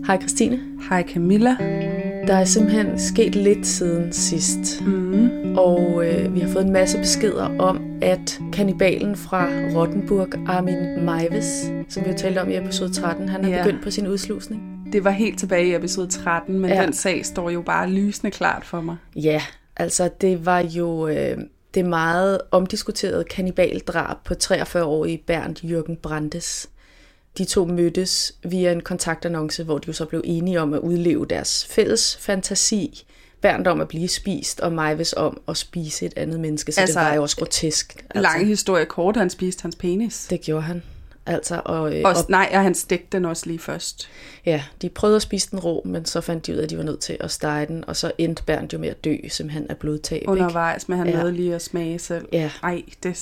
Hej Christine. Hej Camilla. Der er simpelthen sket lidt siden sidst. Og vi har fået en masse beskeder om, at kannibalen fra Rottenburg, Armin Meiwes, som vi har talt om i episode 13, han er begyndt på sin udslusning. Det var helt tilbage i episode 13, men den sag står jo bare lysende klart for mig. Ja, altså det var jo det meget omdiskuterede kannibaldrab på 43-årige Bernd Jürgen Brandes. De to mødtes via en kontaktannonce, hvor de jo så blev enige om at udleve deres fælles fantasi. Bernd om at blive spist, og Meiwes om at spise et andet menneske, så altså, det var jo også grotesk. Lang historie kort, han spiste hans penis. Det gjorde han. Altså, og han stegte den også lige først. Ja, de prøvede at spise den rå, men så fandt de ud af, at de var nødt til at stege den, og så endte Bernd jo med at dø, simpelthen af blodtab. Undervejs, men han nåede lige at smage selv. Ja. Ej,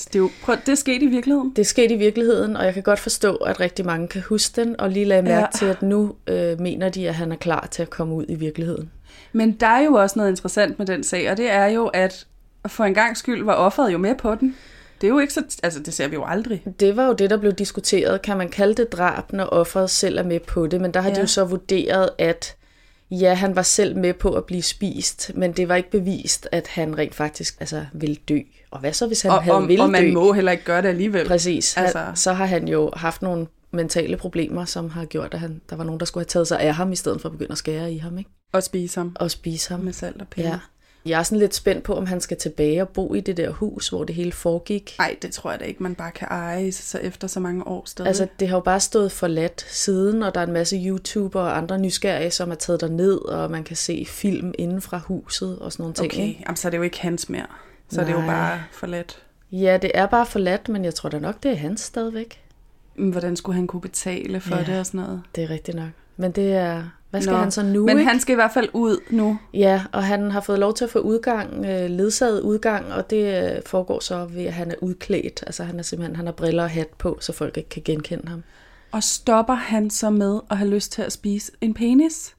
det skete i virkeligheden. Det skete i virkeligheden, og jeg kan godt forstå, at rigtig mange kan huske den, og lige lade mærke til, at nu mener de, at han er klar til at komme ud i virkeligheden. Men der er jo også noget interessant med den sag, og det er jo, at for en gang skyld var offeret jo med på den. Det er jo ikke så, altså det ser vi jo aldrig. Det var jo det, der blev diskuteret. Kan man kalde det drab, når offeret selv er med på det? Men der har de jo så vurderet, at ja, han var selv med på at blive spist, men det var ikke bevist, at han rent faktisk ville dø. Og hvad så, hvis han havde ville dø? Og man må heller ikke gøre det alligevel. Præcis. Så har han jo haft nogle mentale problemer, som har gjort, at der var nogen, der skulle have taget sig af ham, i stedet for at begynde at skære i ham, ikke? Og spise ham. Og spise ham. Med salt og peber. Ja. Jeg er sådan lidt spændt på, om han skal tilbage og bo i det der hus, hvor det hele foregik. Nej, det tror jeg da ikke, man bare kan eje så efter så mange år stadig. Altså, det har jo bare stået forladt siden, og der er en masse YouTuber og andre nysgerrige, som er taget derned, og man kan se film inden fra huset og sådan nogle ting. Okay, jamen, så er det jo ikke hans mere. Så er det jo bare forladt. Ja, det er bare forladt, men jeg tror da nok, det er hans stadigvæk. Hvordan skulle han kunne betale for det og sådan noget? Det er rigtigt nok. Men det er... Hvad skal han så nu, men ikke? Han skal i hvert fald ud nu. Ja, og han har fået lov til at få udgang, ledsaget udgang, og det foregår så ved, at han er udklædt. Altså han har briller og hat på, så folk ikke kan genkende ham. Og stopper han så med at have lyst til at spise en penis?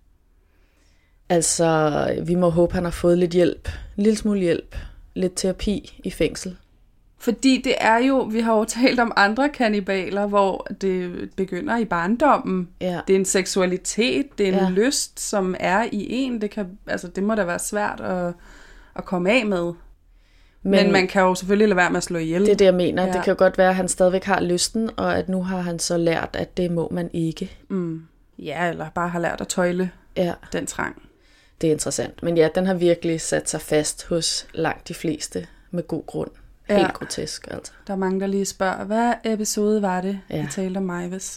Altså, vi må håbe, han har fået lidt hjælp. En lille smule hjælp. Lidt terapi i fængsel. Fordi det er jo, vi har jo talt om andre kannibaler, hvor det begynder i barndommen. Ja. Det er en seksualitet, det er en lyst, som er i en. Det må da være svært at komme af med. Men man kan jo selvfølgelig lade være med at slå ihjel. Det er det, jeg mener. Ja. Det kan jo godt være, at han stadigvæk har lysten, og at nu har han så lært, at det må man ikke. Ja, eller bare har lært at tøjle den trang. Det er interessant. Men ja, den har virkelig sat sig fast hos langt de fleste med god grund. Helt grotesk, altså. Der er mange, der lige spørger, hvad episode var det, vi talte om Meiwes?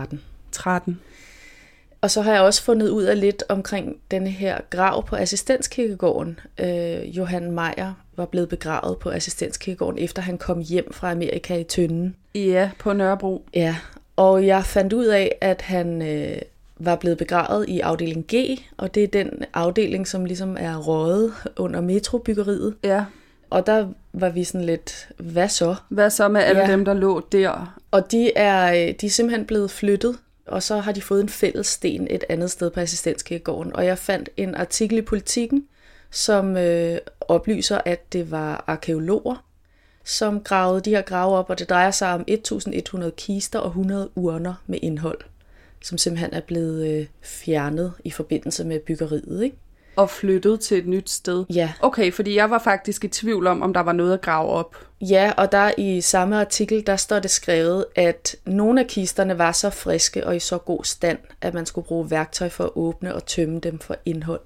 13. Og så har jeg også fundet ud af lidt omkring denne her grav på Assistenskirkegården. Johan Meyer var blevet begravet på Assistenskirkegården, efter han kom hjem fra Amerika i Tønden. Ja, på Nørrebro. Ja, og jeg fandt ud af, at han var blevet begravet i afdeling G, og det er den afdeling, som ligesom er røget under metrobyggeriet. Ja. Og der var vi sådan lidt, hvad så? Hvad så med alle dem, der lå der? Og de er simpelthen blevet flyttet, og så har de fået en fælles sten et andet sted på Assistenskirkegården. Og jeg fandt en artikel i Politiken, som oplyser, at det var arkæologer, som gravede de her grave op, og det drejer sig om 1.100 kister og 100 urner med indhold, som simpelthen er blevet fjernet i forbindelse med byggeriet, ikke? Og flyttet til et nyt sted? Ja. Okay, fordi jeg var faktisk i tvivl om der var noget at grave op. Ja, og der i samme artikel, der står det skrevet, at nogle af kisterne var så friske og i så god stand, at man skulle bruge værktøj for at åbne og tømme dem for indhold.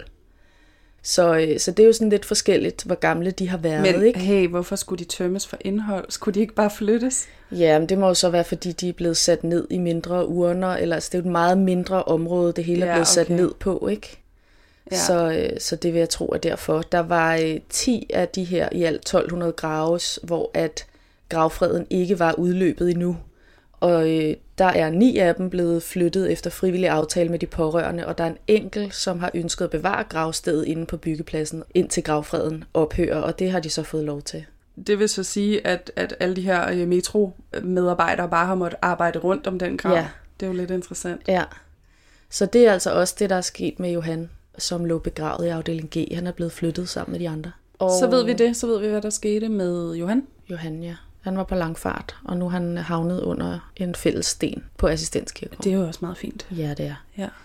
Så det er jo sådan lidt forskelligt, hvor gamle de har været, men, ikke? Men hey, hvorfor skulle de tømmes for indhold? Skulle de ikke bare flyttes? Ja, men det må jo så være, fordi de er blevet sat ned i mindre urner, eller altså, det er jo et meget mindre område, det hele er blevet sat ned på, ikke? Ja. Så det vil jeg tro er derfor. Der var 10 af de her i alt 1200 graves, hvor at gravfreden ikke var udløbet endnu. Og der er 9 af dem blevet flyttet efter frivillig aftale med de pårørende, og der er en enkelt, som har ønsket at bevare gravstedet inde på byggepladsen, indtil gravfreden ophører, og det har de så fået lov til. Det vil så sige, at alle de her metro-medarbejdere bare har måttet arbejde rundt om den grav. Ja. Det er jo lidt interessant. Ja, så det er altså også det, der er sket med Johan, som lå begravet i afdeling G. Han er blevet flyttet sammen med de andre. Og så ved vi det. Så ved vi, hvad der skete med Johan. Johan, ja. Han var på langfart, og nu er han havnet under en fælles sten på Assistenskirkegården. Det er jo også meget fint. Ja, det er. Ja.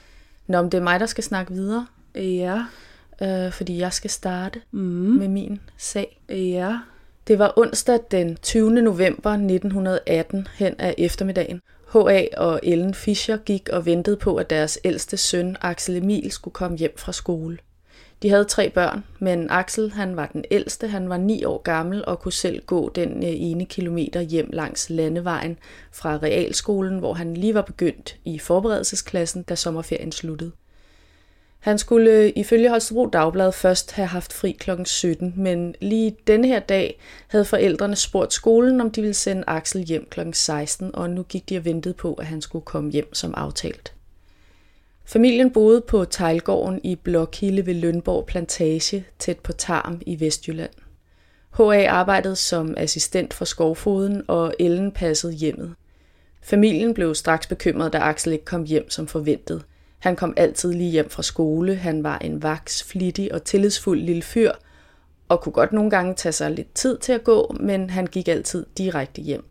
Nå, men det er mig, der skal snakke videre. Ja. Fordi jeg skal starte med min sag. Ja. Det var onsdag den 20. november 1918 hen ad eftermiddagen. H.A. og Ellen Fischer gik og ventede på, at deres ældste søn, Axel Emil, skulle komme hjem fra skole. De havde 3 børn, men Axel han var den ældste. Han var 9 år gammel og kunne selv gå den ene kilometer hjem langs landevejen fra realskolen, hvor han lige var begyndt i forberedelsesklassen, da sommerferien sluttede. Han skulle ifølge Holstebro Dagblad først have haft fri kl. 17, men lige denne her dag havde forældrene spurgt skolen, om de ville sende Axel hjem kl. 16, og nu gik de og ventede på, at han skulle komme hjem som aftalt. Familien boede på Teglgården i Blokhilde ved Lønborg Plantage, tæt på Tarm i Vestjylland. H.A. arbejdede som assistent for skovfoden, og Ellen passede hjemmet. Familien blev straks bekymret, da Axel ikke kom hjem som forventet. Han kom altid lige hjem fra skole, han var en vaks, flittig og tillidsfuld lille fyr, og kunne godt nogle gange tage sig lidt tid til at gå, men han gik altid direkte hjem.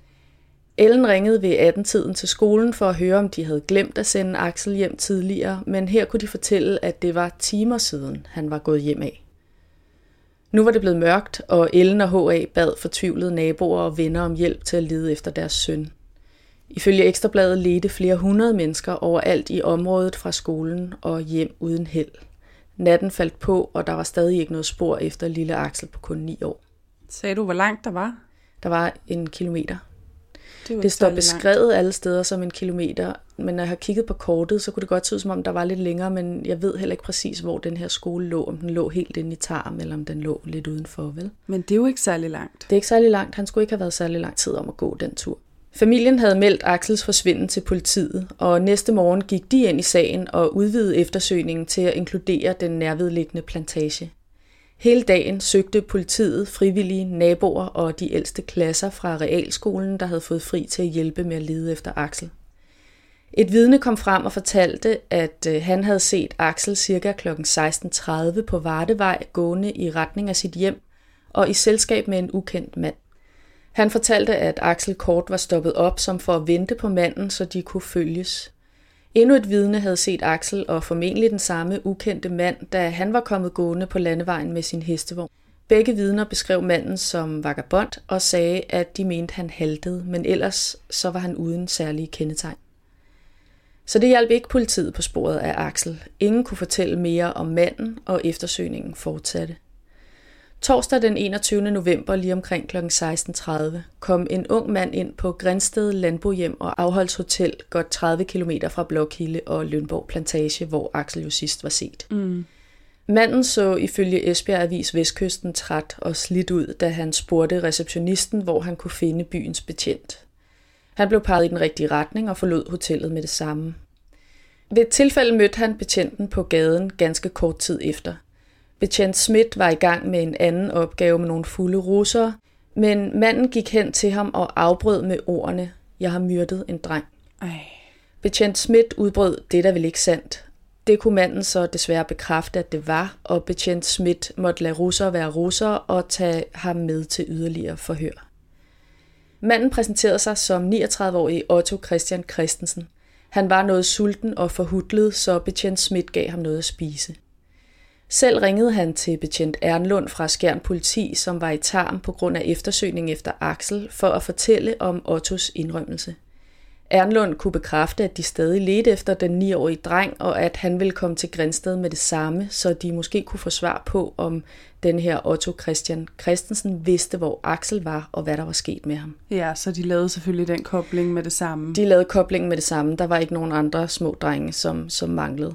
Ellen ringede ved 18-tiden til skolen for at høre, om de havde glemt at sende Axel hjem tidligere, men her kunne de fortælle, at det var timer siden, han var gået hjem af. Nu var det blevet mørkt, og Ellen og H.A. bad fortvivlede naboer og venner om hjælp til at lede efter deres søn. Ifølge Ekstrabladet ledte flere 100 mennesker overalt i området fra skolen og hjem uden held. Natten faldt på, og der var stadig ikke noget spor efter lille Axel på kun 9 år. Sagde du, hvor langt der var? Der var 1 kilometer. Det står beskrevet langt alle steder som 1 kilometer, men når jeg har kigget på kortet, så kunne det godt se ud, som om der var lidt længere, men jeg ved heller ikke præcis, hvor den her skole lå. Om den lå helt inde i Tarm, eller om den lå lidt udenfor, vel? Men det er jo ikke særlig langt. Det er ikke særlig langt. Han skulle ikke have været særlig lang tid om at gå den tur. Familien havde meldt Axels forsvinden til politiet, og næste morgen gik de ind i sagen og udvidede eftersøgningen til at inkludere den nærvedliggende plantage. Hele dagen søgte politiet, frivillige, naboer og de ældste klasser fra realskolen, der havde fået fri til at hjælpe med at lede efter Axel. Et vidne kom frem og fortalte, at han havde set Axel ca. kl. 16:30 på Vardevej gående i retning af sit hjem og i selskab med en ukendt mand. Han fortalte, at Axel kort var stoppet op som for at vente på manden, så de kunne følges. Endnu et vidne havde set Axel og formentlig den samme ukendte mand, da han var kommet gående på landevejen med sin hestevogn. Begge vidner beskrev manden som vagabond og sagde, at de mente, han haltede, men ellers så var han uden særlige kendetegn. Så det hjalp ikke politiet på sporet af Axel. Ingen kunne fortælle mere om manden, og eftersøgningen fortsatte. Torsdag den 21. november lige omkring kl. 16:30 kom en ung mand ind på Grindsted Landbohjem og Afholdshotel godt 30 km fra Blokhilde og Lønborg Plantage, hvor Axel jo sidst var set. Manden så ifølge Esbjerg Avis Vestkysten træt og slidt ud, da han spurgte receptionisten, hvor han kunne finde byens betjent. Han blev peget i den rigtige retning og forlod hotellet med det samme. Ved et tilfælde mødte han betjenten på gaden ganske kort tid efter. Betjent Schmidt var i gang med en anden opgave med nogle fulde russere, men manden gik hen til ham og afbrød med ordene, "Jeg har myrdet en dreng." Betjent Schmidt udbrød, "Det er vel ikke sandt." Det kunne manden så desværre bekræfte, at det var, og betjent Schmidt måtte lade russere være russere og tage ham med til yderligere forhør. Manden præsenterede sig som 39-årig Otto Christian Christensen. Han var noget sulten og forhutlet, så betjent Schmidt gav ham noget at spise. Selv ringede han til betjent Ernlund fra Skjern Politi, som var i Tarm på grund af eftersøgning efter Axel, for at fortælle om Ottos indrømmelse. Ernlund kunne bekræfte, at de stadig ledte efter den 9-årige dreng, og at han ville komme til Grindsted med det samme, så de måske kunne få svar på, om den her Otto Christian Christensen vidste, hvor Axel var, og hvad der var sket med ham. Ja, så de lavede selvfølgelig den kobling med det samme. De lavede koblingen med det samme. Der var ikke nogen andre små drenge, som manglede.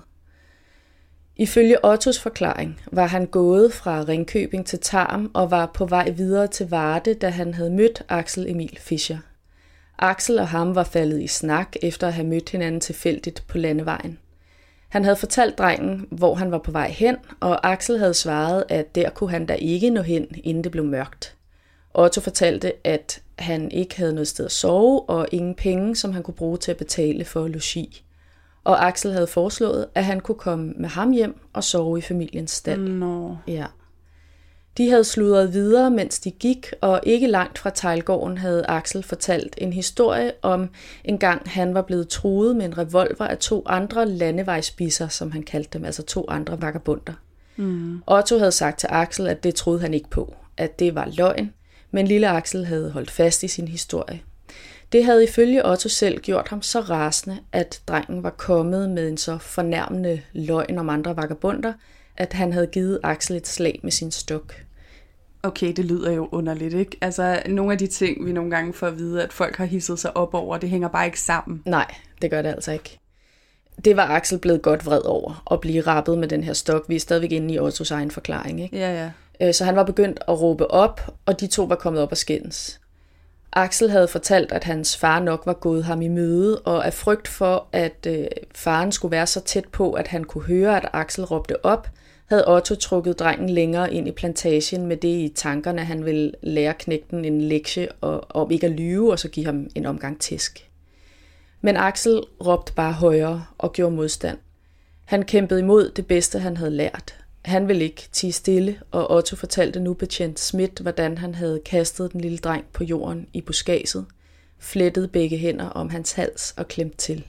Ifølge Ottos forklaring var han gået fra Ringkøbing til Tarm og var på vej videre til Varde, da han havde mødt Axel Emil Fischer. Axel og ham var faldet i snak efter at have mødt hinanden tilfældigt på landevejen. Han havde fortalt drengen, hvor han var på vej hen, og Axel havde svaret, at der kunne han da ikke nå hen, inden det blev mørkt. Otto fortalte, at han ikke havde noget sted at sove og ingen penge, som han kunne bruge til at betale for logi. Og Axel havde foreslået, at han kunne komme med ham hjem og sove i familiens stald. Nå. Ja. De havde sludret videre, mens de gik, og ikke langt fra Teglgården havde Axel fortalt en historie om en gang han var blevet truet med en revolver af 2 andre landevejsbisser, som han kaldte dem, altså 2 andre vagabunder. Otto havde sagt til Axel, at det troede han ikke på, at det var løgn, men lille Axel havde holdt fast i sin historie. Det havde ifølge Otto selv gjort ham så rasende, at drengen var kommet med en så fornærmende løgn om andre vagabunder, at han havde givet Axel et slag med sin stok. Okay, det lyder jo underligt, ikke? Altså, nogle af de ting, vi nogle gange får at vide, at folk har hisset sig op over, det hænger bare ikke sammen. Nej, det gør det altså ikke. Det var Axel blevet godt vred over, at blive rappet med den her stok. Vi er stadigvæk inde i Ottos egen forklaring, ikke? Ja. Så han var begyndt at råbe op, og de 2 var kommet op og skændes. Axel havde fortalt, at hans far nok var gået ham i møde, og af frygt for, at faren skulle være så tæt på, at han kunne høre, at Axel råbte op, havde Otto trukket drengen længere ind i plantagen med det i tankerne, at han ville lære knægten en lektie om ikke at lyve, og så give ham en omgang tæsk. Men Axel råbte bare højere og gjorde modstand. Han kæmpede imod det bedste, han havde lært. Han ville ikke tie stille, og Otto fortalte nu betjent Schmidt, hvordan han havde kastet den lille dreng på jorden i buskadset, flettet begge hænder om hans hals og klemt til.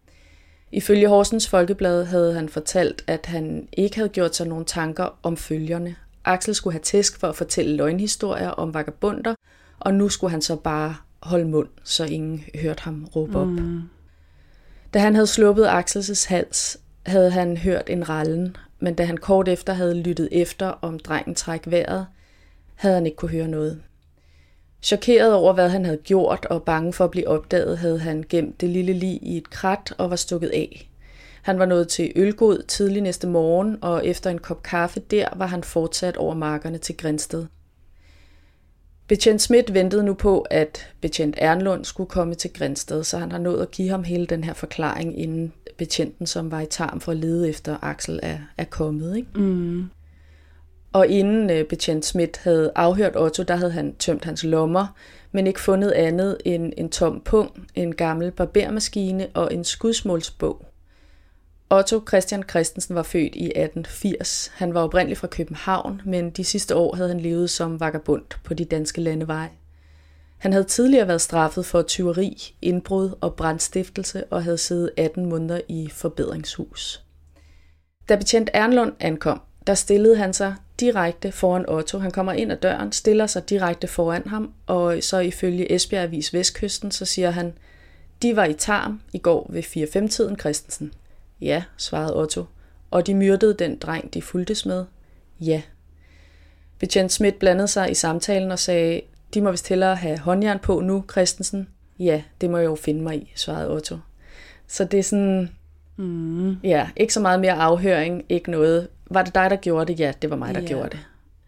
Ifølge Horsens Folkeblad havde han fortalt, at han ikke havde gjort sig nogen tanker om følgerne. Axel skulle have tæsk for at fortælle løgnhistorier om vagabunder, og nu skulle han så bare holde mund, så ingen hørte ham råbe op. Da han havde sluppet Axels hals, havde han hørt en rallen, men da han kort efter havde lyttet efter, om drengen træk vejret, havde han ikke kunne høre noget. Chokeret over, hvad han havde gjort, og bange for at blive opdaget, havde han gemt det lille lig i et krat og var stukket af. Han var nået til Ølgod tidlig næste morgen, og efter en kop kaffe der var han fortsat over markerne til Grindsted. Betjent Schmidt ventede nu på, at betjent Ernlund skulle komme til Grindsted, så han har nået at give ham hele den her forklaring, inden betjenten, som var i Tarm for at lede efter Axel, er kommet. Ikke? Og inden betjent Schmidt havde afhørt Otto, der havde han tømt hans lommer, men ikke fundet andet end en tom pung, en gammel barbermaskine og en skudsmålsbog. Otto Christian Christensen var født i 1880. Han var oprindelig fra København, men de sidste år havde han levet som vagabund på de danske landeveje. Han havde tidligere været straffet for tyveri, indbrud og brandstiftelse og havde siddet 18 måneder i forbedringshus. Da betjent Ernlund ankom, der stillede han sig direkte foran Otto. Han kommer ind ad døren, stiller sig direkte foran ham, og så ifølge Esbjerg Avis Vestkysten, så siger han, de var i Tarm i går ved 4-5-tiden, Christensen. Ja, svarede Otto. Og de myrdede den dreng, de fulgtes med? Ja. Betjent Schmidt blandede sig i samtalen og sagde, de må vist hellere have håndjern på nu, Christensen. Ja, det må jeg jo finde mig i, svarede Otto. Så det er sådan, ja, ikke så meget mere afhøring, ikke noget. Var det dig, der gjorde det? Ja, det var mig, der gjorde det.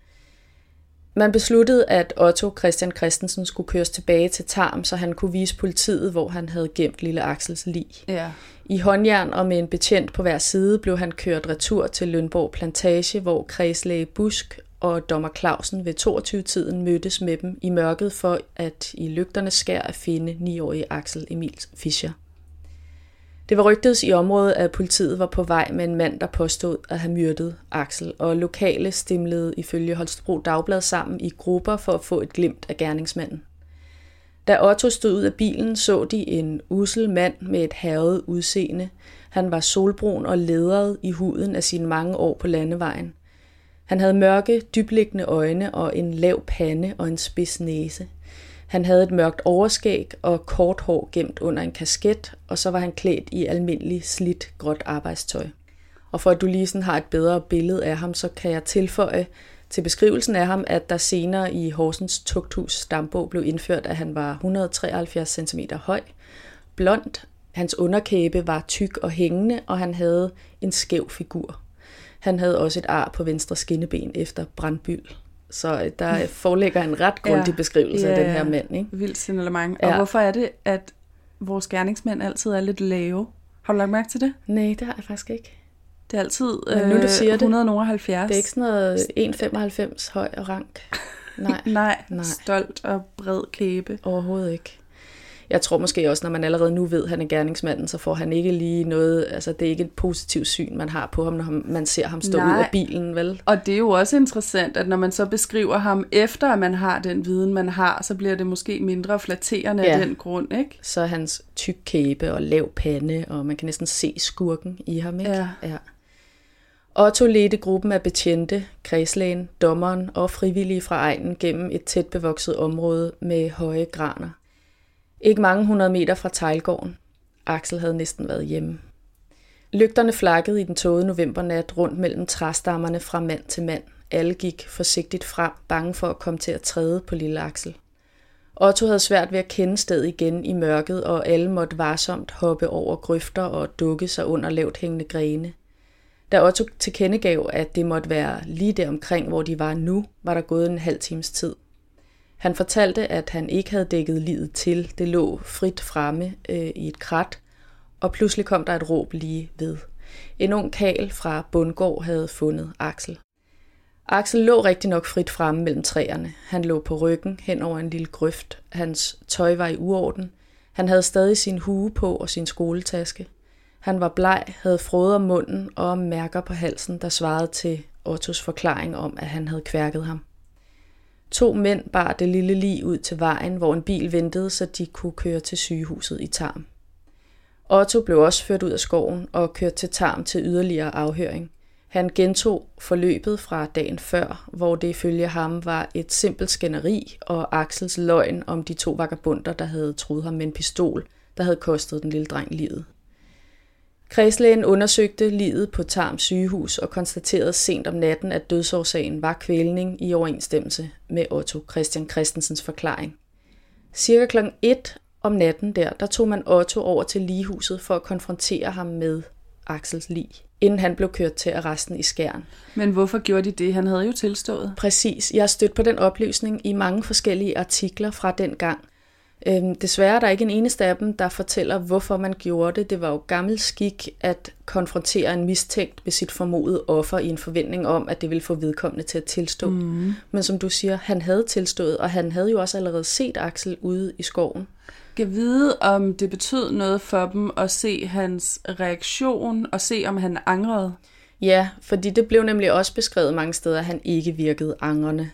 Man besluttede, at Otto Christian Christensen skulle køres tilbage til Tarm, så han kunne vise politiet, hvor han havde gemt lille Axels lig. Ja. I håndjern og med en betjent på hver side blev han kørt retur til Lønborg Plantage, hvor kredslæge Busk og dommer Clausen ved 22-tiden mødtes med dem i mørket for at i lygternes skær at finde 9-årige Axel Emil Fischer. Det var rygtedes i området, at politiet var på vej med en mand, der påstod at have myrdet Axel, og lokale stimlede ifølge Holstebro Dagblad sammen i grupper for at få et glimt af gerningsmanden. Da Otto stod ud af bilen, så de en ussel mand med et hærget udseende. Han var solbrun og ledret i huden af sine mange år på landevejen. Han havde mørke, dybliggende øjne og en lav pande og en spids næse. Han havde et mørkt overskæg og kort hår gemt under en kasket, og så var han klædt i almindelig slidt gråt arbejdstøj. Og for at du lige sådan har et bedre billede af ham, så kan jeg tilføje til beskrivelsen af ham, at der senere i Horsens Tugthus stambog blev indført, at han var 173 cm høj, blond, hans underkæbe var tyk og hængende, og han havde en skæv figur. Han havde også et ar på venstre skinneben efter brandbyld. Så der foreligger en ret grundig beskrivelse af den her mand. Ikke? Vildt signalement. Og hvorfor er det, at vores gerningsmænd altid er lidt lave? Har du lagt mærke til det? Nej, det har jeg faktisk ikke. Det er altid nu, du siger 170. Det er ikke sådan noget 1,95 høj og rank. Nej. Nej, stolt og bred kæbe. Overhovedet ikke. jeg tror måske også, når man allerede nu ved, at han er gerningsmanden, så får han ikke lige noget, altså det er ikke et positivt syn, man har på ham, når man ser ham stå ud af bilen, vel? Og det er jo også interessant, at når man så beskriver ham efter, at man har den viden, man har, så bliver det måske mindre flatterende af den grund, ikke? Så hans tyk kæbe og lav pande, og man kan næsten se skurken i ham, ikke? Ja. Otto ledte gruppen af betjente, kredslægen, dommeren og frivillige fra egnen gennem et tæt bevokset område med høje graner. Ikke mange 100 meter fra Teglgården. Axel havde næsten været hjemme. Lygterne flakkede i den tågede novembernat rundt mellem træstammerne fra mand til mand. Alle gik forsigtigt frem, bange for at komme til at træde på lille Axel. Otto havde svært ved at kende stedet igen i mørket, og alle måtte varsomt hoppe over grøfter og dukke sig under lavt hængende grene. Da Otto tilkendegav, at det måtte være lige der omkring, hvor de var nu, var der gået en halv times tid. Han fortalte, at han ikke havde dækket liget til. Det lå frit fremme i et krat, og pludselig kom der et råb lige ved. En ung karl fra Bundgård havde fundet Axel. Axel lå rigtig nok frit fremme mellem træerne. Han lå på ryggen hen over en lille grøft. Hans tøj var i uorden. Han havde stadig sin hue på og sin skoletaske. Han var bleg, havde frode om munden og mærker på halsen, der svarede til Ottos forklaring om, at han havde kværket ham. 2 mænd bar det lille lig ud til vejen, hvor en bil ventede, så de kunne køre til sygehuset i Tarm. Otto blev også ført ud af skoven og kørt til Tarm til yderligere afhøring. Han gentog forløbet fra dagen før, hvor det ifølge ham var et simpelt skænderi og Axels løgn om de 2 vagabunder, der havde truet ham med en pistol, der havde kostet den lille dreng livet. Kredslægen undersøgte liget på Tarm sygehus og konstaterede sent om natten, at dødsårsagen var kvælning i overensstemmelse med Otto Christian Christensens forklaring. Cirka kl. 1 om natten der tog man Otto over til ligehuset for at konfrontere ham med Axels lig, inden han blev kørt til arresten i Skjern. Men hvorfor gjorde de det? Han havde jo tilstået. Præcis. Jeg har stødt på den oplysning i mange forskellige artikler fra den gang. Desværre er der ikke en eneste af dem, der fortæller, hvorfor man gjorde det. Det var jo gammel skik at konfrontere en mistænkt med sit formodede offer i en forventning om, at det ville få vedkommende til at tilstå. Men som du siger, han havde tilstået, og han havde jo også allerede set Axel ude i skoven. Kan vide, om det betød noget for dem at se hans reaktion og se, om han angrede? Ja, fordi det blev nemlig også beskrevet mange steder, at han ikke virkede angrende.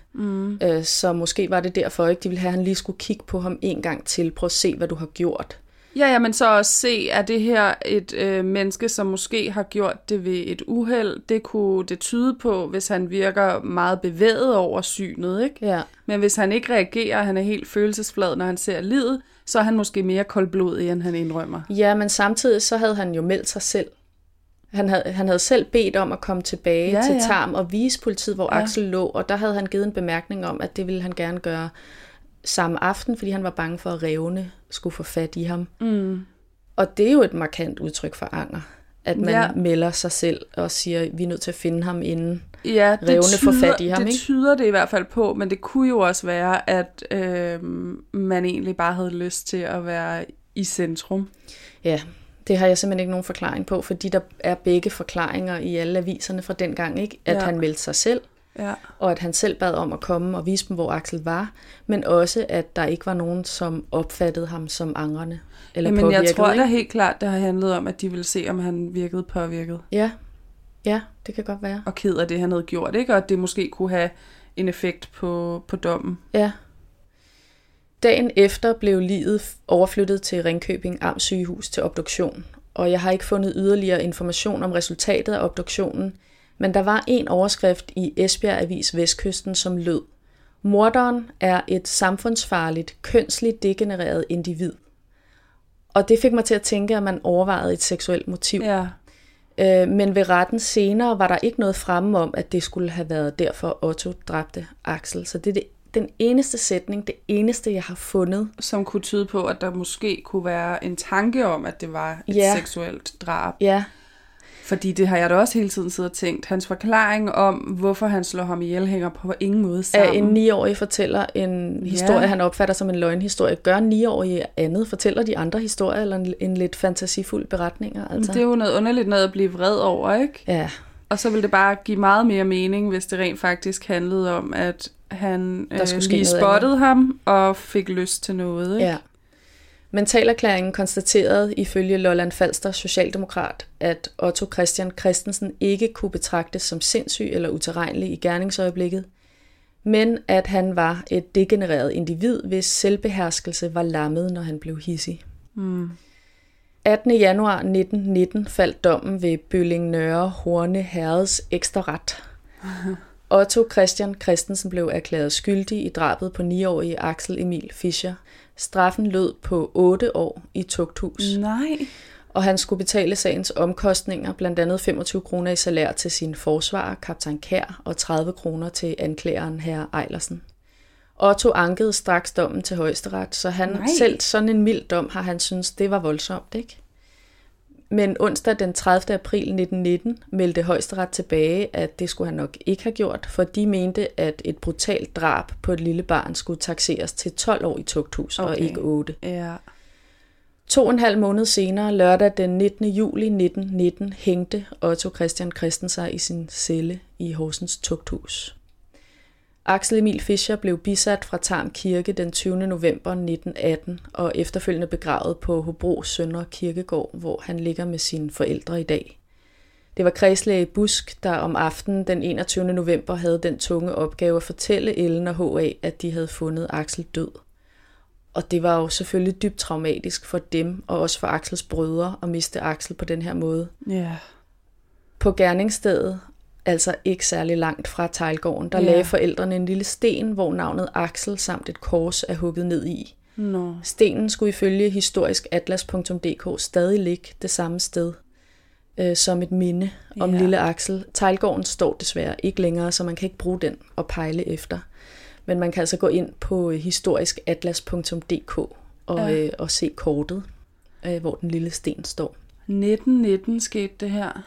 Så måske var det derfor ikke, de ville have, at han lige skulle kigge på ham en gang til, prøve at se, hvad du har gjort. Ja, men så også se, at det her et menneske, som måske har gjort det ved et uheld, det kunne det tyde på, hvis han virker meget bevæget over synet, ikke? Ja. Men hvis han ikke reagerer, han er helt følelsesflad, når han ser livet, så er han måske mere koldblodig, end han indrømmer. Ja, men samtidig så havde han jo meldt sig selv. Han havde selv bedt om at komme tilbage til Tarm og vise politiet, hvor Axel lå, og der havde han givet en bemærkning om, at det ville han gerne gøre samme aften, fordi han var bange for, at rævene skulle få fat i ham. Og det er jo et markant udtryk for anger, at man melder sig selv og siger, at vi er nødt til at finde ham, inden rævene får fat i ham. Det tyder det i hvert fald på, men det kunne jo også være, at man egentlig bare havde lyst til at være i centrum. Ja, det har jeg simpelthen ikke nogen forklaring på, fordi der er begge forklaringer i alle aviserne fra dengang, ikke? At han meldte sig selv, og at han selv bad om at komme og vise dem, hvor Axel var, men også, at der ikke var nogen, som opfattede ham som angrende eller påvirket. Men jeg tror da helt klart, det har handlet om, at de ville se, om han virkede påvirket. Ja, det kan godt være. Og ked af det, han havde gjort, ikke? Og at det måske kunne have en effekt på dommen. Ja. Dagen efter blev liget overflyttet til Ringkøbing Amtssygehus til obduktion, og jeg har ikke fundet yderligere information om resultatet af obduktionen, men der var en overskrift i Esbjerg Avis Vestkysten, som lød: Morderen er et samfundsfarligt, kønsligt degenereret individ. Og det fik mig til at tænke, at man overvejede et seksuelt motiv. Ja. Men ved retten senere var der ikke noget fremme om, at det skulle have været derfor Otto dræbte Axel. Så det er den eneste sætning, det eneste, jeg har fundet. Som kunne tyde på, at der måske kunne være en tanke om, at det var et seksuelt drab. Ja. Fordi det har jeg da også hele tiden siddet og tænkt. Hans forklaring om, hvorfor han slår ham ihjel, hænger på ingen måde sammen. En 9-årig fortæller en historie, han opfatter som en løgnhistorie. Gør 9-årige andet? Fortæller de andre historier, eller en lidt fantasifuld beretninger? Altså. Det er jo noget underligt noget at blive vred over, ikke? Ja. Og så ville det bare give meget mere mening, hvis det rent faktisk handlede om, at han lige spottede ham og fik lyst til noget, ikke? Ja. Mentalerklæringen konstaterede ifølge Lolland Falster Socialdemokrat, at Otto Christian Christensen ikke kunne betragtes som sindssyg eller utilregnelig i gerningsøjeblikket, men at han var et degenereret individ, hvis selvbeherskelse var lammet, når han blev hidsig. 18. januar 1919 faldt dommen ved Bølling Nørre Horne Herreds ekstra ret. Otto Christian Christensen blev erklæret skyldig i drabet på 9-årige Axel Emil Fischer. Straffen lød på 8 år i tugthus. Nej. Og han skulle betale sagens omkostninger, blandt andet 25 kroner i salær til sin forsvarer, kaptajn Kjær, og 30 kroner til anklageren herre Ejlersen. Otto ankede straks dommen til højesteret, så han selv sådan en mild dom har han synes det var voldsomt, ikke? Men onsdag den 30. april 1919 meldte højesteret tilbage, at det skulle han nok ikke have gjort, for de mente, at et brutalt drab på et lille barn skulle takseres til 12 år i tugthus, og ikke 8. Ja. 2,5 måned senere, lørdag den 19. juli 1919, hængte Otto Christian Christensen sig i sin celle i Horsens tugthus. Axel Emil Fischer blev bisat fra Tarm Kirke den 20. november 1918 og efterfølgende begravet på Hobro Søndre Kirkegård, hvor han ligger med sine forældre i dag. Det var kredslæge Busk, der om aftenen den 21. november havde den tunge opgave at fortælle Ellen og H.A., at de havde fundet Axel død. Og det var jo selvfølgelig dybt traumatisk for dem og også for Axels brødre at miste Axel på den her måde. Yeah. På gerningsstedet, altså ikke særlig langt fra Teglgården, der lagde forældrene en lille sten, hvor navnet Axel samt et kors er hugget ned i. No. Stenen skulle ifølge historiskatlas.dk stadig ligge det samme sted som et minde om lille Axel. Teglgården står desværre ikke længere, så man kan ikke bruge den og pejle efter. Men man kan altså gå ind på historiskatlas.dk og se kortet, hvor den lille sten står. 1919 skete det her.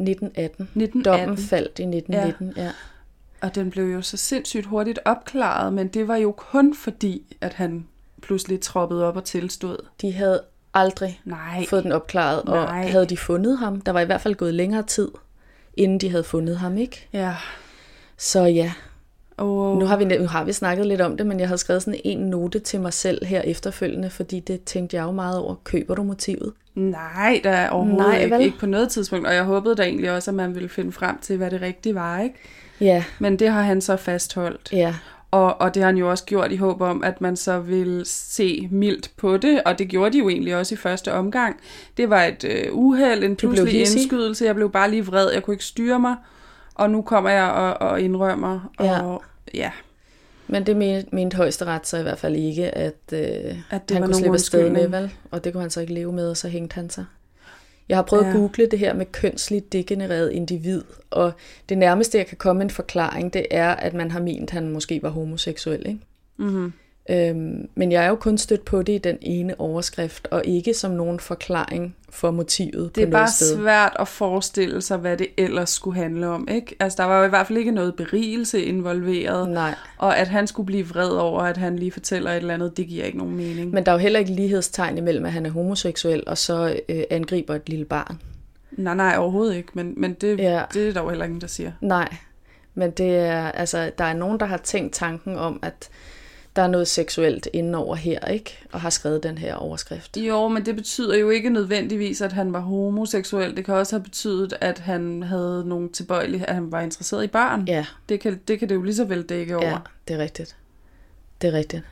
1918. Dommen faldt i 1919, ja. Og den blev jo så sindssygt hurtigt opklaret, men det var jo kun fordi, at han pludselig troppede op og tilstod. De havde aldrig fået den opklaret, og havde de fundet ham? Der var i hvert fald gået længere tid, inden de havde fundet ham, ikke? Ja. Så ja. Nu har vi snakket lidt om det, men jeg havde skrevet sådan en note til mig selv her efterfølgende, fordi det tænkte jeg jo meget over. Køber du motivet? Nej, der er overhovedet ikke på noget tidspunkt, og jeg håbede da egentlig også, at man ville finde frem til, hvad det rigtige var, ikke? Ja. Men det har han så fastholdt. Ja. Og det har han jo også gjort i håb om, at man så vil se mildt på det, og det gjorde de jo egentlig også i første omgang. Det var et uheld, en pludselig indskydelse, jeg blev bare lige vred, jeg kunne ikke styre mig, og nu kommer jeg og indrømmer, og ja. Men det mente højesteret så i hvert fald ikke, at han kunne slippe afsted med, vel? Og det kunne han så ikke leve med, og så hængte han sig. Jeg har prøvet at google det her med kønsligt degenereret individ, og det nærmeste, jeg kan komme en forklaring, det er, at man har ment, at han måske var homoseksuel, ikke? Mm-hmm. Men jeg er jo kun stødt på det i den ene overskrift, og ikke som nogen forklaring for motivet på noget sted. Det er bare svært at forestille sig, hvad det ellers skulle handle om, ikke? Altså, der var jo i hvert fald ikke noget berigelse involveret. Nej. Og at han skulle blive vred over, at han lige fortæller et eller andet, det giver ikke nogen mening. Men der er jo heller ikke lighedstegn imellem, at han er homoseksuel, og så angriber et lille barn. Nej, overhovedet ikke. Men det er der jo heller ingen, der siger. Nej, men det er, altså, der er nogen, der har tænkt tanken om, at der er noget seksuelt indenover her, ikke? Og har skrevet den her overskrift. Jo, men det betyder jo ikke nødvendigvis, at han var homoseksuel. Det kan også have betydet, at han havde nogle tilbøjeligheder, at han var interesseret i børn. Ja. Det kan det jo lige så vel dække over. Ja, det er rigtigt. Det er rigtigt.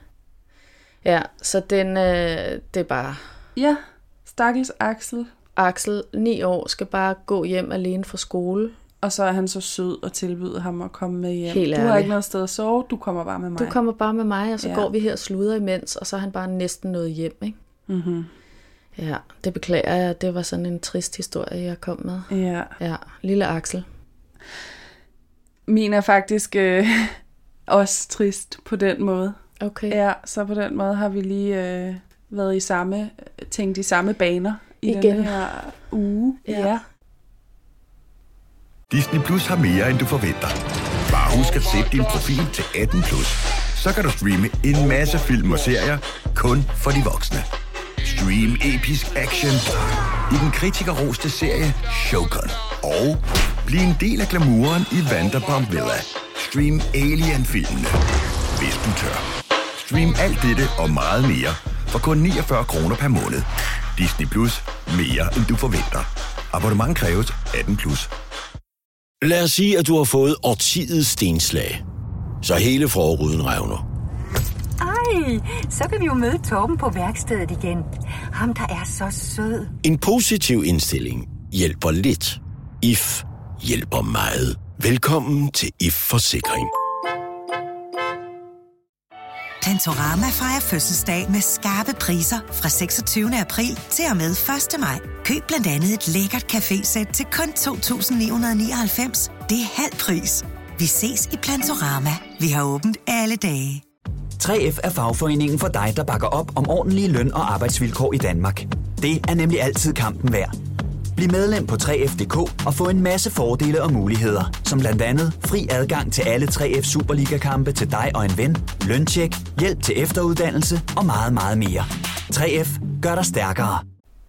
Ja, så det er bare... Ja, stakkels Axel. Axel, 9 år, skal bare gå hjem alene fra skole. Og så er han så sød og tilbyder ham at komme med hjem. Helt du har ikke noget sted at sove, du kommer bare med mig. Du kommer bare med mig, og så går vi her og sluder imens, og så er han bare næsten nået hjem, ikke? Mm-hmm. Ja, det beklager jeg. Det var sådan en trist historie, jeg kom med. Ja. Ja, lille Axel. Min er faktisk også trist på den måde. Okay. Ja, så på den måde har vi lige været tænkt i samme baner i igen. Den her uge. Ja. Disney Plus har mere, end du forventer. Bare husk at sætte din profil til 18+. Så kan du streame en masse film og serier, kun for de voksne. Stream episk action i den kritikerroste serie Shogun. Og bliv en del af glamouren i Vanderpump Villa. Stream Alien-filmene, hvis du tør. Stream alt dette og meget mere for kun 49 kroner per måned. Disney Plus. Mere end du forventer. Abonnement kræves 18 plus. Lad os sige, at du har fået årtidets stenslag. Så hele forruden revner. Ej, så kan vi jo møde Torben på værkstedet igen. Ham, der er så sød. En positiv indstilling hjælper lidt. IF hjælper meget. Velkommen til IF Forsikring. Plantorama fejrer fødselsdag med skarpe priser fra 26. april til og med 1. maj. Køb blandt andet et lækkert cafésæt til kun 2.999. Det er halv pris. Vi ses i Plantorama. Vi har åbent alle dage. 3F er fagforeningen for dig, der bakker op om ordentlige løn- og arbejdsvilkår i Danmark. Det er nemlig altid kampen værd. Bliv medlem på 3F.dk og få en masse fordele og muligheder, som blandt andet fri adgang til alle 3F Superliga-kampe til dig og en ven, løntjek, hjælp til efteruddannelse og meget, meget mere. 3F gør dig stærkere.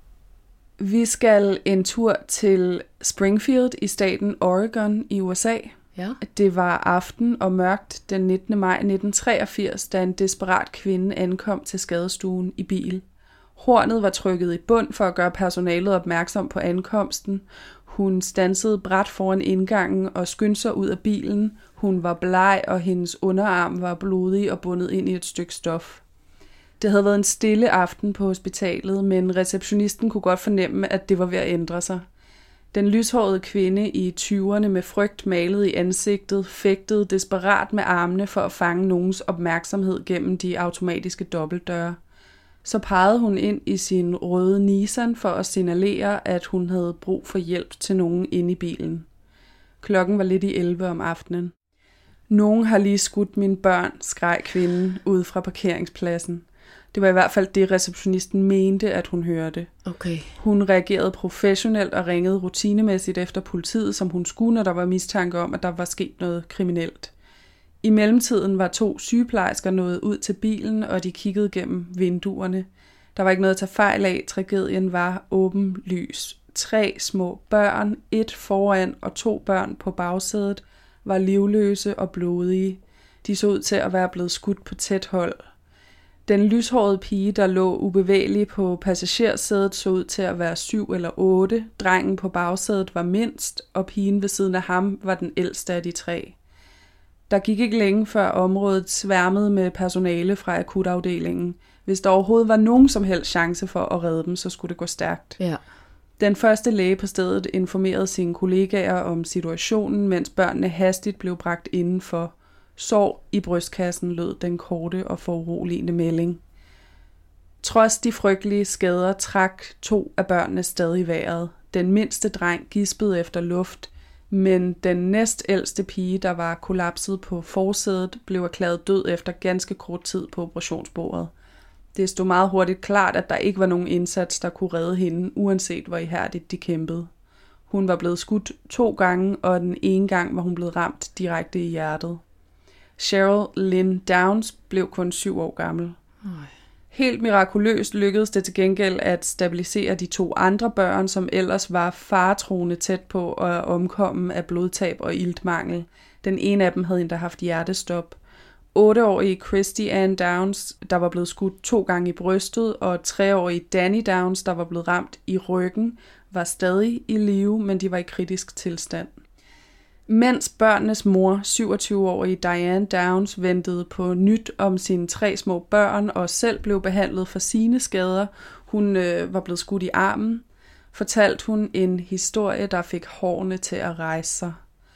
Vi skal en tur til Springfield i staten Oregon i USA. Ja. Det var aften og mørkt den 19. maj 1983, da en desperat kvinde ankom til skadestuen i bil. Hornet var trykket i bund for at gøre personalet opmærksom på ankomsten. Hun standsede brat foran indgangen og skyndte sig ud af bilen. Hun var bleg, og hendes underarm var blodig og bundet ind i et stykke stof. Det havde været en stille aften på hospitalet, men receptionisten kunne godt fornemme, at det var ved at ændre sig. Den lyshårede kvinde i 20'erne med frygt malet i ansigtet fægtede desperat med armene for at fange nogens opmærksomhed gennem de automatiske dobbeltdøre. Så pegede hun ind i sin røde Nissan for at signalere, at hun havde brug for hjælp til nogen inde i bilen. Klokken var lidt i 11 om aftenen. Nogen har lige skudt mine børn, skreg kvinden ude fra parkeringspladsen. Det var i hvert fald det, receptionisten mente, at hun hørte. Okay. Hun reagerede professionelt og ringede rutinemæssigt efter politiet, som hun skulle, når der var mistanke om, at der var sket noget kriminelt. I mellemtiden var 2 sygeplejersker nået ud til bilen, og de kiggede gennem vinduerne. Der var ikke noget at tage fejl af. Tragedien var åbenlys. 3 små børn, 1 foran og 2 børn på bagsædet, var livløse og blodige. De så ud til at være blevet skudt på tæt hold. Den lyshårede pige, der lå ubevægelig på passagersædet, så ud til at være 7 eller 8. Drengen på bagsædet var mindst, og pigen ved siden af ham var den ældste af de 3. Der gik ikke længe før området sværmede med personale fra akutafdelingen. Hvis der overhovedet var nogen som helst chance for at redde dem, så skulle det gå stærkt. Ja. Den første læge på stedet informerede sine kollegaer om situationen, mens børnene hastigt blev bragt indenfor. Sår i brystkassen, lød den korte og foruroligende melding. Trods de frygtelige skader trak 2 af børnene stadig vejret. Den mindste dreng gispede efter luft, men den næstældste pige, der var kollapset på forsædet, blev erklæret død efter ganske kort tid på operationsbordet. Det stod meget hurtigt klart, at der ikke var nogen indsats, der kunne redde hende, uanset hvor ihærdigt de kæmpede. Hun var blevet skudt 2 gange, og den ene gang var hun blevet ramt direkte i hjertet. Cheryl Lynn Downs blev kun 7 år gammel. Helt mirakuløst lykkedes det til gengæld at stabilisere de 2 andre børn, som ellers var faretruende tæt på at omkomme af blodtab og iltmangel. Den ene af dem havde endda haft hjertestop. 8-årige Christy Ann Downs, der var blevet skudt 2 gange i brystet, og 3-årige Danny Downs, der var blevet ramt i ryggen, var stadig i live, men de var i kritisk tilstand. Mens børnenes mor, 27-årige Diane Downs, ventede på nyt om sine 3 små børn og selv blev behandlet for sine skader, hun var blevet skudt i armen, fortalte hun en historie, der fik hårene til at rejse sig.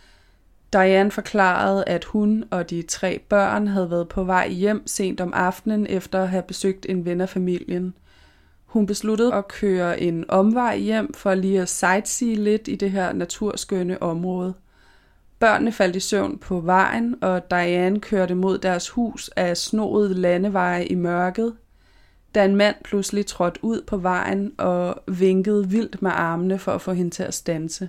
Diane forklarede, at hun og de 3 børn havde været på vej hjem sent om aftenen efter at have besøgt en ven af familien. Hun besluttede at køre en omvej hjem for lige at sightsee lidt i det her naturskønne område. Børnene faldt i søvn på vejen, og Diane kørte mod deres hus af snoede landeveje i mørket, da en mand pludselig trådte ud på vejen og vinkede vildt med armene for at få hende til at standse.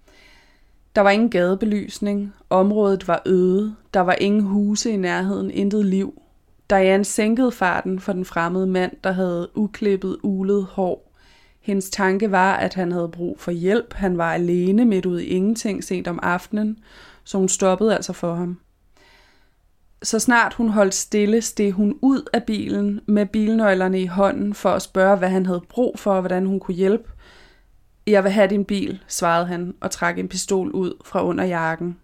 Der var ingen gadebelysning, området var øde, der var ingen huse i nærheden, intet liv. Diane sænkede farten for den fremmede mand, der havde uklippet, ulet hår. Hendes tanke var, at han havde brug for hjælp. Han var alene midt ude i ingenting sent om aftenen, så hun stoppede altså for ham. Så snart hun holdt stille, steg hun ud af bilen med bilnøglerne i hånden for at spørge, hvad han havde brug for og hvordan hun kunne hjælpe. Jeg vil have din bil, svarede han og trak en pistol ud fra under jakken.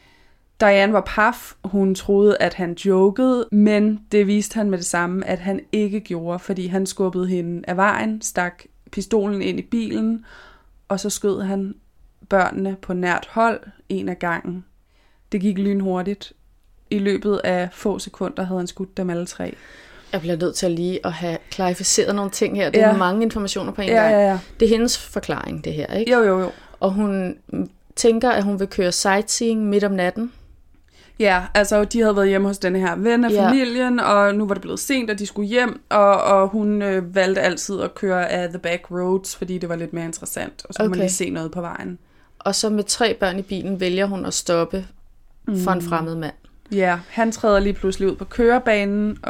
Diane var paf. Hun troede, at han jokede, men det viste han med det samme, at han ikke gjorde, fordi han skubbede hende af vejen, stak pistolen ind i bilen, og så skød han børnene på nært hold, en af gangen. Det gik lynhurtigt. I løbet af få sekunder havde han skudt dem alle 3. Jeg bliver nødt til lige at have klarificeret nogle ting her. Det er mange informationer på en gang. Ja. Det er hendes forklaring, det her, ikke? Jo. Og hun tænker, at hun vil køre sightseeing midt om natten. Ja, altså de havde været hjemme hos denne her ven af familien, og nu var det blevet sent, og de skulle hjem, og hun valgte altid at køre af the back roads, fordi det var lidt mere interessant, og så kunne man lige se noget på vejen. Og så med 3 børn i bilen vælger hun at stoppe for en fremmed mand. Ja, han træder lige pludselig ud på kørebanen,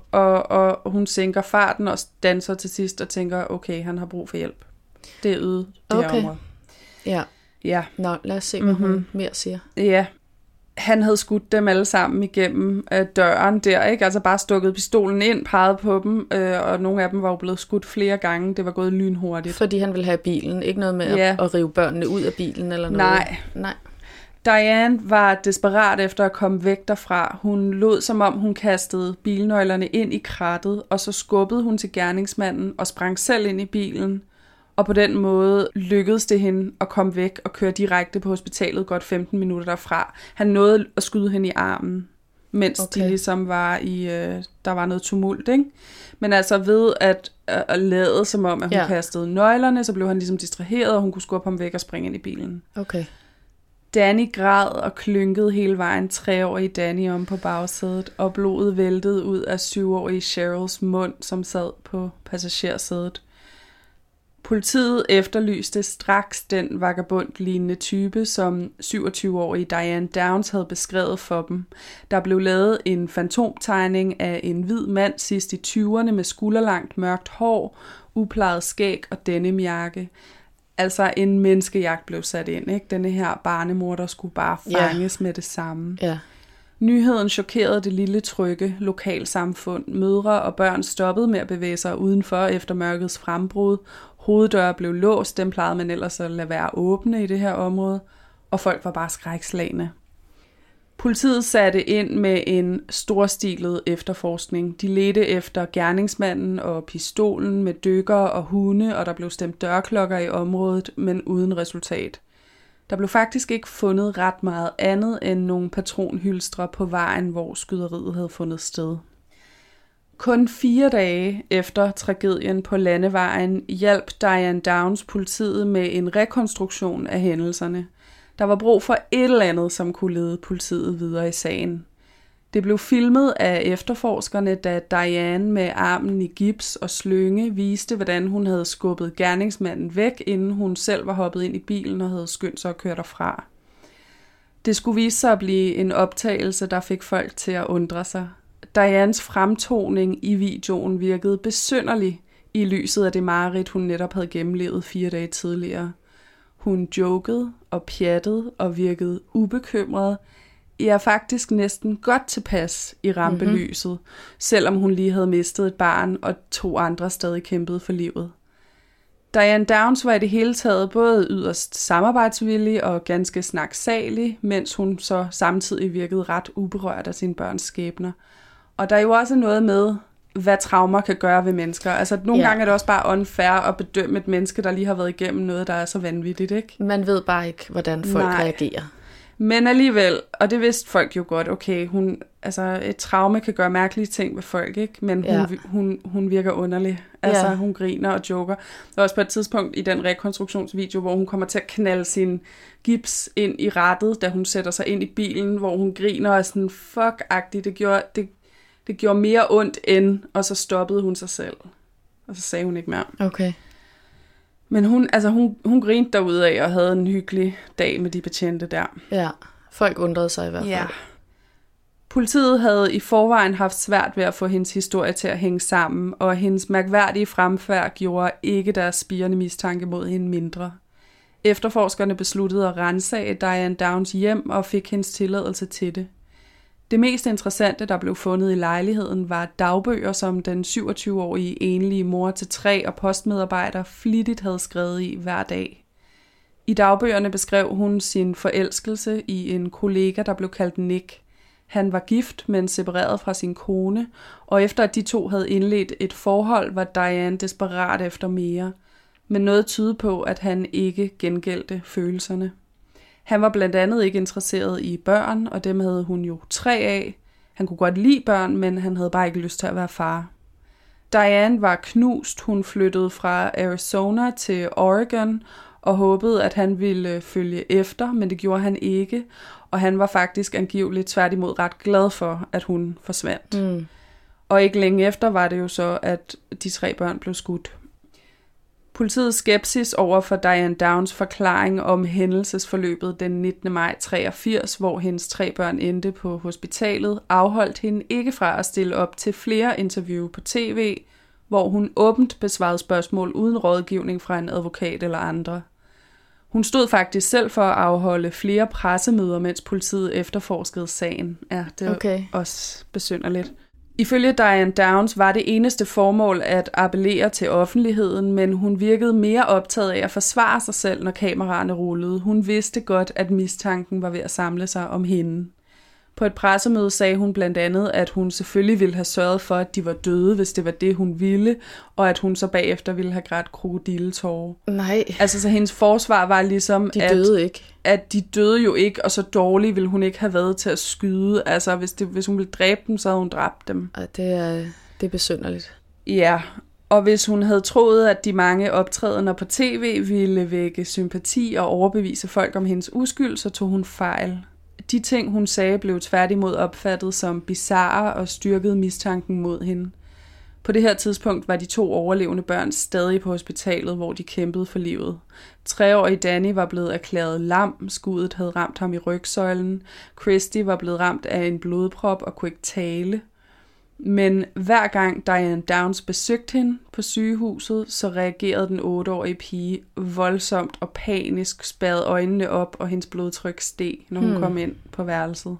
og hun sænker farten og danser til sidst og tænker, okay, han har brug for hjælp. Det er øde, det her område. Ja. Nå, lad os se, hvad hun mere siger. Ja, han havde skudt dem alle sammen igennem døren der, ikke? Altså bare stukket pistolen ind, peget på dem, og nogle af dem var jo blevet skudt flere gange. Det var gået lynhurtigt. Fordi han ville have bilen, ikke noget med at rive børnene ud af bilen eller noget? Nej. Diane var desperat efter at komme væk derfra. Hun lod som om hun kastede bilnøglerne ind i krattet, og så skubbede hun til gerningsmanden og sprang selv ind i bilen. Og på den måde lykkedes det hende at komme væk og køre direkte på hospitalet godt 15 minutter derfra. Han nåede at skyde hende i armen, mens de ligesom var i, der var noget tumult, ikke? Men altså ved at lade som om, at hun kastede nøglerne, så blev han ligesom distraheret, og hun kunne skubbe ham væk og springe ind i bilen. Okay. Danny græd og klynkede hele vejen 3-årige Danny om på bagsædet, og blodet væltede ud af 7-årige Cheryls mund, som sad på passagersædet. Politiet efterlyste straks den vagabond-lignende type, som 27-årige Diane Downs havde beskrevet for dem. Der blev lavet en fantomtegning af en hvid mand sidst i 20'erne med skulderlangt mørkt hår, uplejet skæg og denimjakke. Altså en menneskejagt blev sat ind, ikke? Denne her barnemorder skulle bare fanges med det samme. Ja. Nyheden chokerede det lille trygge lokalsamfund. Mødre og børn stoppede med at bevæge sig udenfor efter mørkets frembrud. Hoveddøre blev låst, dem plejede man ellers at lade være åbne i det her område, og folk var bare skrækslagne. Politiet satte ind med en storstilet efterforskning. De ledte efter gerningsmanden og pistolen med dykkere og hunde, og der blev stemt dørklokker i området, men uden resultat. Der blev faktisk ikke fundet ret meget andet end nogle patronhylstre på vejen, hvor skyderiet havde fundet sted. Kun 4 dage efter tragedien på landevejen hjalp Diane Downs politiet med en rekonstruktion af hændelserne. Der var brug for et eller andet, som kunne lede politiet videre i sagen. Det blev filmet af efterforskerne, da Diane med armen i gips og slynge viste, hvordan hun havde skubbet gerningsmanden væk, inden hun selv var hoppet ind i bilen og havde skyndt sig at køre derfra. Det skulle vise sig at blive en optagelse, der fik folk til at undre sig. Dianes fremtoning i videoen virkede besynderlig i lyset af det mareridt, hun netop havde gennemlevet 4 dage tidligere. Hun jokede og pjattede og virkede ubekymret. Jeg er faktisk næsten godt tilpas i rampelyset, selvom hun lige havde mistet et barn, og 2 andre stadig kæmpede for livet. Diane Downs var i det hele taget både yderst samarbejdsvillig og ganske snaksalig, mens hun så samtidig virkede ret uberørt af sine børns skæbner. Og der er jo også noget med, hvad traumer kan gøre ved mennesker. Altså nogle gange er det også bare unfair at bedømme et menneske, der lige har været igennem noget, der er så vanvittigt, ikke? Man ved bare ikke, hvordan folk reagerer. Men alligevel, og det vidste folk jo godt, okay, et traume kan gøre mærkelige ting ved folk, ikke? Men hun virker underlig. Altså hun griner og joker. Der er også på et tidspunkt i den rekonstruktionsvideo, hvor hun kommer til at knalde sin gips ind i rattet, da hun sætter sig ind i bilen, hvor hun griner og er sådan fuck-agtigt. Det gjorde mere ondt end, og så stoppede hun sig selv. Og så sagde hun ikke mere. Okay. Men hun grinte derudad og havde en hyggelig dag med de betjente der. Ja, folk undrede sig i hvert fald. Ja. Politiet havde i forvejen haft svært ved at få hendes historie til at hænge sammen, og hendes mærkværdige fremfærd gjorde ikke deres spirende mistanke mod hende mindre. Efterforskerne besluttede at ransage Diane Downs hjem og fik hendes tilladelse til det. Det mest interessante, der blev fundet i lejligheden, var dagbøger, som den 27-årige enlige mor til 3 og postmedarbejder flittigt havde skrevet i hver dag. I dagbøgerne beskrev hun sin forelskelse i en kollega, der blev kaldt Nick. Han var gift, men separeret fra sin kone, og efter at de to havde indledt et forhold, var Diane desperat efter mere. Men noget tydede på, at han ikke gengældte følelserne. Han var blandt andet ikke interesseret i børn, og dem havde hun jo 3 af. Han kunne godt lide børn, men han havde bare ikke lyst til at være far. Diane var knust. Hun flyttede fra Arizona til Oregon og håbede, at han ville følge efter, men det gjorde han ikke. Og han var faktisk angiveligt tværtimod ret glad for, at hun forsvandt. Og ikke længe efter var det jo så, at de 3 børn blev skudt. Politiets skepsis over for Diane Downs forklaring om hændelsesforløbet den 19. maj 83, hvor hendes 3 børn endte på hospitalet, afholdt hende ikke fra at stille op til flere interview på tv, hvor hun åbent besvarede spørgsmål uden rådgivning fra en advokat eller andre. Hun stod faktisk selv for at afholde flere pressemøder, mens politiet efterforskede sagen. Ja, det er også besynderligt. Ifølge Diane Downs var det eneste formål at appellere til offentligheden, men hun virkede mere optaget af at forsvare sig selv, når kameraerne rullede. Hun vidste godt, at mistanken var ved at samle sig om hende. På et pressemøde sagde hun blandt andet, at hun selvfølgelig ville have sørget for, at de var døde, hvis det var det, hun ville, og at hun så bagefter ville have grædt krokodilletårer. Nej. Altså, så hendes forsvar var ligesom, at de døde jo ikke, og så dårlige ville hun ikke have været til at skyde. Altså, hvis hun ville dræbe dem, så havde hun dræbt dem. Det er besynderligt. Ja, og hvis hun havde troet, at de mange optrædener på tv ville vække sympati og overbevise folk om hendes uskyld, så tog hun fejl. De ting, hun sagde, blev tværtimod opfattet som bizarre og styrkede mistanken mod hende. På det her tidspunkt var de 2 overlevende børn stadig på hospitalet, hvor de kæmpede for livet. 3-årige Danny var blevet erklæret lam, skuddet havde ramt ham i rygsøjlen. Christy var blevet ramt af en blodprop og kunne ikke tale. Men hver gang Diane Downs besøgte hende på sygehuset, så reagerede den 8-årige pige voldsomt og panisk, spærrede øjnene op, og hendes blodtryk steg, når hun kom ind på værelset.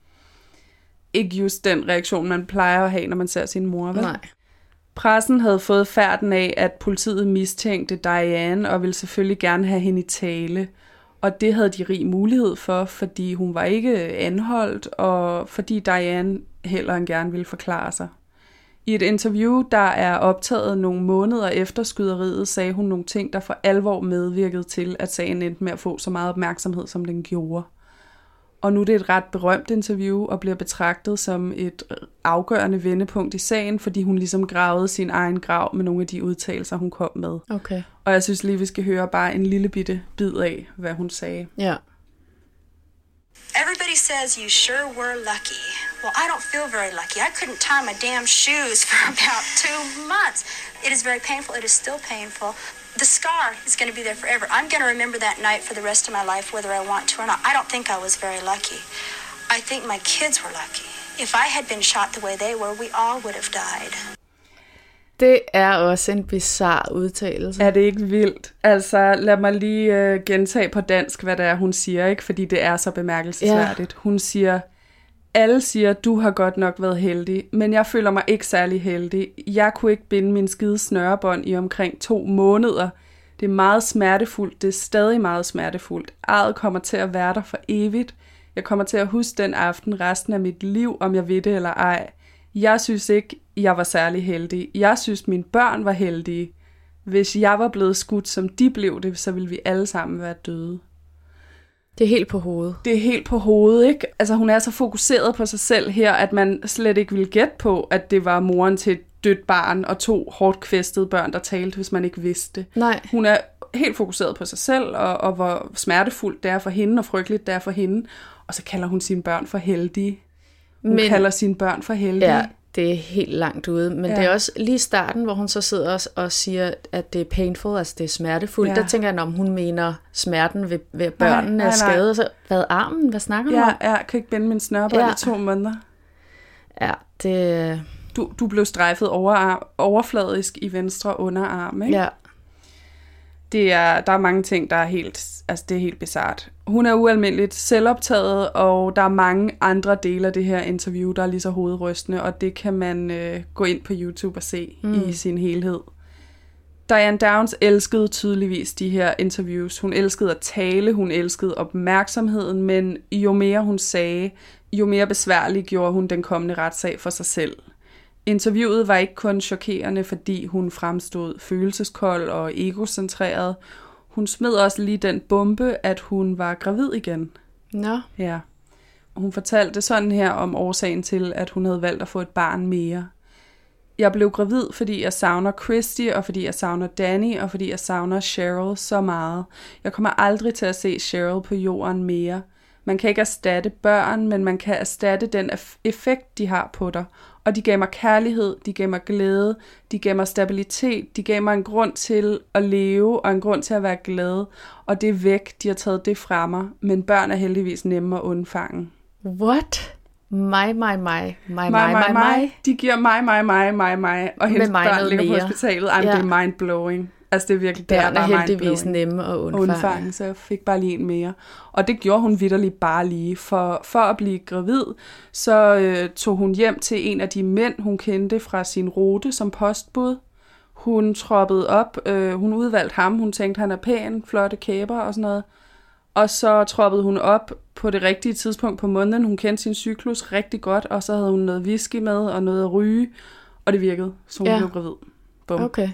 Ikke just den reaktion, man plejer at have, når man ser sin mor, vel? Nej. Pressen havde fået færden af, at politiet mistænkte Diane og ville selvfølgelig gerne have hende i tale. Og det havde de rig mulighed for, fordi hun var ikke anholdt, og fordi Diane heller end gerne ville forklare sig. I et interview, der er optaget nogle måneder efter skyderiet, sagde hun nogle ting, der for alvor medvirkede til, at sagen endte med at få så meget opmærksomhed, som den gjorde. Og nu er det et ret berømt interview, og bliver betragtet som et afgørende vendepunkt i sagen, fordi hun ligesom gravede sin egen grav med nogle af de udtalelser, hun kom med. Okay. Og jeg synes lige, vi skal høre bare en lille bitte bid af, hvad hun sagde. Ja. Everybody says you sure were lucky. Well, I don't feel very lucky. I couldn't tie my damn shoes for about 2 months. It is very painful. It is still painful. The scar is going to be there forever. I'm going to remember that night for the rest of my life, whether I want to or not. I don't think I was very lucky. I think my kids were lucky. If I had been shot the way they were, we all would have died. Det er også en bizarre udtalelse. Er det ikke vildt? Altså, lad mig lige gentage på dansk, hvad det er, hun siger, ikke? Fordi det er så bemærkelsesværdigt. Ja. Hun siger, alle siger, du har godt nok været heldig, men jeg føler mig ikke særlig heldig. Jeg kunne ikke binde min skide snørebånd i omkring 2 måneder. Det er meget smertefuldt. Det er stadig meget smertefuldt. Arret kommer til at være der for evigt. Jeg kommer til at huske den aften resten af mit liv, om jeg ved det eller ej. Jeg synes ikke, jeg var særlig heldig. Jeg synes, mine børn var heldige. Hvis jeg var blevet skudt, som de blev det, så ville vi alle sammen være døde. Det er helt på hovedet. Det er helt på hovedet, ikke? Altså, hun er så fokuseret på sig selv her, at man slet ikke ville gætte på, at det var moren til et dødt barn og 2 hårdt kvæstede børn, der talte, hvis man ikke vidste. Nej. Hun er helt fokuseret på sig selv, og hvor smertefuldt det er for hende, og frygteligt det er for hende. Og så kalder hun sine børn for heldige. Hun kalder sine børn for heldige. Ja, det er helt langt ude. Men det er også lige i starten, hvor hun så sidder og siger, at det er painful, altså det er smertefuldt. Der tænker jeg, om hun mener smerten ved at børnene er skadet. Så, hvad armen? Hvad snakker hun om? Ja, jeg kan ikke binde min snørbånd i 2 måneder. Ja, det... Du blev strejfet overfladisk i venstre underarm, ikke? Ja. Der er mange ting, der er helt, altså det er helt bizart. Hun er ualmindeligt selvoptaget, og der er mange andre dele af det her interview, der er lige så hovedrystende, og det kan man gå ind på YouTube og se i sin helhed. Diane Downs elskede tydeligvis de her interviews. Hun elskede at tale, hun elskede opmærksomheden, men jo mere hun sagde, jo mere besværlig gjorde hun den kommende retssag for sig selv. Interviewet var ikke kun chokerende, fordi hun fremstod følelseskold og egocentreret. Hun smed også lige den bombe, at hun var gravid igen. Nå. Ja. Hun fortalte sådan her om årsagen til, at hun havde valgt at få et barn mere. Jeg blev gravid, fordi jeg savner Christy, og fordi jeg savner Danny, og fordi jeg savner Cheryl så meget. Jeg kommer aldrig til at se Cheryl på jorden mere. Man kan ikke erstatte børn, men man kan erstatte den effekt, de har på dig. Og de gav mig kærlighed, de gav mig glæde, de gav mig stabilitet, de gav mig en grund til at leve, og en grund til at være glad. Og det er væk, de har taget det fra mig. Men børn er heldigvis nemme at undfange. What? Mig. De giver mig. Og hendes børn ligger på hospitalet. Det er mindblowing. Altså det er virkelig, børn er heldigvis nemme at undfange. Så jeg fik bare lige en mere. Og det gjorde hun vitterligt bare lige. For at blive gravid, så tog hun hjem til en af de mænd, hun kendte fra sin rute som postbud. Hun troppede op. Hun udvalgte ham. Hun tænkte, han er pæn, flotte kæber og sådan noget. Og så troppede hun op på det rigtige tidspunkt på måneden. Hun kendte sin cyklus rigtig godt, og så havde hun noget whisky med og noget at ryge. Og det virkede, så hun blev gravid. Bum. Okay.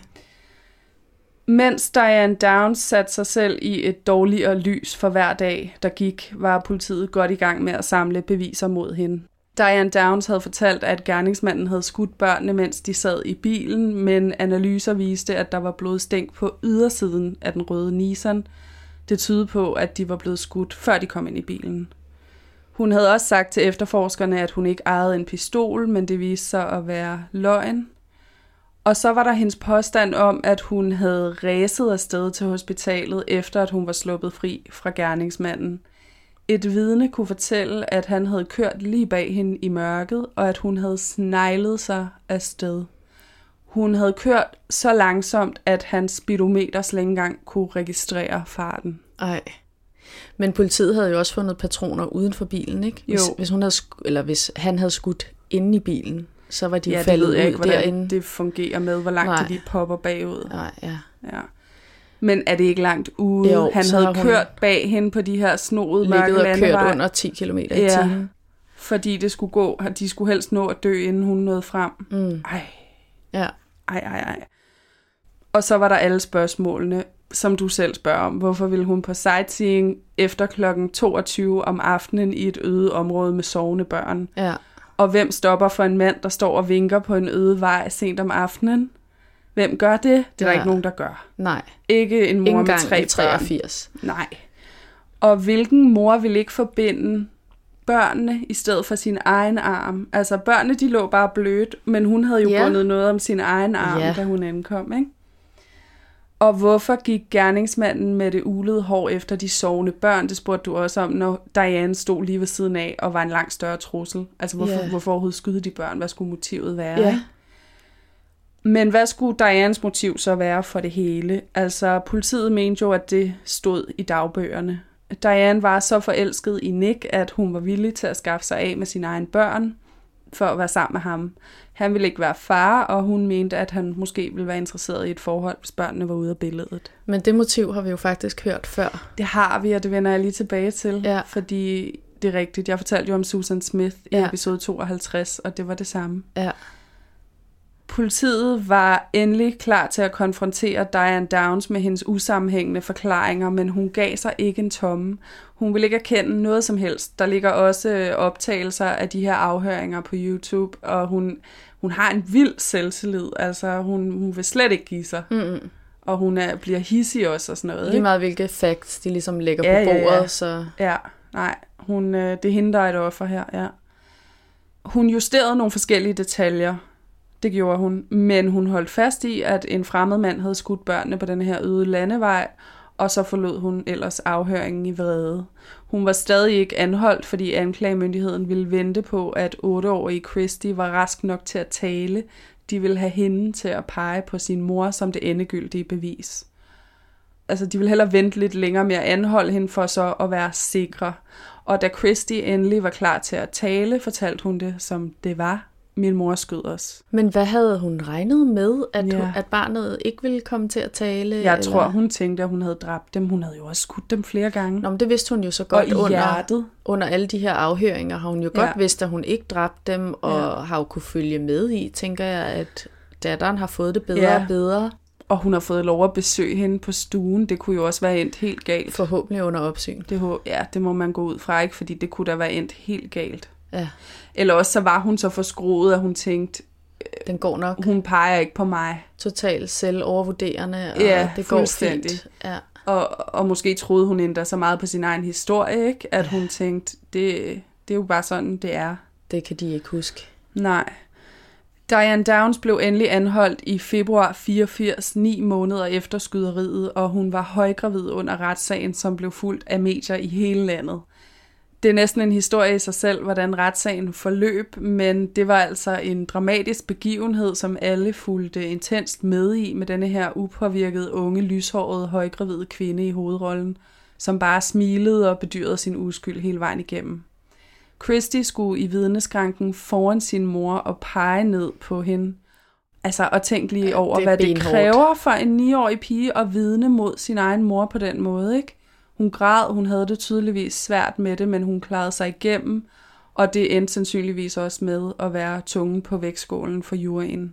Mens Diane Downs satte sig selv i et dårligere lys for hver dag, der gik, var politiet godt i gang med at samle beviser mod hende. Diane Downs havde fortalt, at gerningsmanden havde skudt børnene, mens de sad i bilen, men analyser viste, at der var blodstænk på ydersiden af den røde Nissan. Det tydede på, at de var blevet skudt, før de kom ind i bilen. Hun havde også sagt til efterforskerne, at hun ikke ejede en pistol, men det viste sig at være løgn. Og så var der hendes påstand om, at hun havde ræset afsted til hospitalet, efter at hun var sluppet fri fra gerningsmanden. Et vidne kunne fortælle, at han havde kørt lige bag hende i mørket, og at hun havde sneglet sig afsted. Hun havde kørt så langsomt, at hans speedometer slet ikke engang kunne registrere farten. Ej. Men politiet havde jo også fundet patroner uden for bilen, ikke? Hvis han havde skudt inde i bilen, så var de jo faldet ud derinde. Hvordan det fungerer med, hvor langt de popper bagud. Nej, ja. Men er det ikke langt ude? Jo, han havde kørt bag hende på de her snoede mørke landevej. Ligget og kørt under 10 km i timen. Fordi det skulle gå, de skulle helst nå at dø, inden hun nåede frem. Ej. Ja. Ej. Og så var der alle spørgsmålene, som du selv spørger om. Hvorfor ville hun på sightseeing efter klokken 22 om aftenen i et øde område med sovende børn? Ja. Og hvem stopper for en mand, der står og vinker på en øde vej sent om aftenen? Hvem gør det? Det er der ikke nogen, der gør. Nej. Ikke en mor med 3 83. børn. Nej. Og hvilken mor vil ikke forbinde børnene i stedet for sin egen arm? Altså børnene, de lå bare blødt, men hun havde jo bundet noget om sin egen arm, da hun ankom, ikke? Og hvorfor gik gerningsmanden med det ulede hår efter de sovende børn? Det spurgte du også om, når Diane stod lige ved siden af og var en langt større trussel. Altså hvorfor overhovedet skyde de børn? Hvad skulle motivet være? Ja. Men hvad skulle Dianes motiv så være for det hele? Altså politiet mente jo, at det stod i dagbøgerne. Diane var så forelsket i Nick, at hun var villig til at skaffe sig af med sine egne børn for at være sammen med ham. Han ville ikke være far, og hun mente, at han måske ville være interesseret i et forhold, hvis børnene var ude af billedet. Men det motiv har vi jo faktisk hørt før. Det har vi, og det vender jeg lige tilbage til, fordi det er rigtigt. Jeg fortalte jo om Susan Smith i episode 52, og det var det samme. Ja. Politiet var endelig klar til at konfrontere Diane Downs med hendes usammenhængende forklaringer, men hun gav sig ikke en tomme. Hun ville ikke erkende noget som helst. Der ligger også optagelser af de her afhøringer på YouTube, og hun har en vild selvtillid. Altså, hun vil slet ikke give sig. Mm-mm. Og hun bliver hissig også og sådan noget. Lige meget hvilke facts de ligesom lægger på bordet. Ja. Så... Ja, nej. Det er hende, der er et offer her, ja. Hun justerede nogle forskellige detaljer. Det gjorde hun, men hun holdt fast i, at en fremmed mand havde skudt børnene på den her øde landevej, og så forlod hun ellers afhøringen i vrede. Hun var stadig ikke anholdt, fordi anklagemyndigheden ville vente på, at 8-årige Christy var rask nok til at tale. De ville have hende til at pege på sin mor som det endegyldige bevis. altså de ville hellere vente lidt længere med at anholde hende for så at være sikre. Og da Christy endelig var klar til at tale, fortalte hun det, som det var. Min mor skød os. Men hvad havde hun regnet med, at barnet ikke ville komme til at tale? Jeg tror, hun tænkte, at hun havde dræbt dem. Hun havde jo også skudt dem flere gange. Nå, men det vidste hun jo så godt under alle de her afhøringer. Har hun jo godt vidst, at hun ikke dræbte dem, og har jo kunne følge med i, tænker jeg, at datteren har fået det bedre og bedre. Og hun har fået lov at besøge hende på stuen. Det kunne jo også være endt helt galt. Forhåbentlig under opsyn. Det må man gå ud fra, ikke? Fordi det kunne da være endt helt galt. Ja. Eller også så var hun så forskruet, at hun tænkte, den går nok. Hun peger ikke på mig. Totalt selvovervurderende, og det går fint. Ja. Og måske troede hun endda så meget på sin egen historie, ikke? At hun tænkte, det er jo bare sådan, det er. Det kan de ikke huske. Nej. Diane Downs blev endelig anholdt i februar 84, 9 måneder efter skyderiet, og hun var højgravid under retssagen, som blev fulgt af medier i hele landet. Det er næsten en historie i sig selv, hvordan retssagen forløb, men det var altså en dramatisk begivenhed, som alle fulgte intenst med i, med denne her upåvirkede, unge, lyshårede, højgravide kvinde i hovedrollen, som bare smilede og bedyrede sin uskyld hele vejen igennem. Christy skulle i vidneskranken foran sin mor og pege ned på hende. Altså, og tænke lige over, hvad det kræver for en 9-årig pige at vidne mod sin egen mor på den måde, ikke? Hun græd, hun havde det tydeligvis svært med det, men hun klarede sig igennem, og det endte sandsynligvis også med at være tungen på vægtskålen for juryen.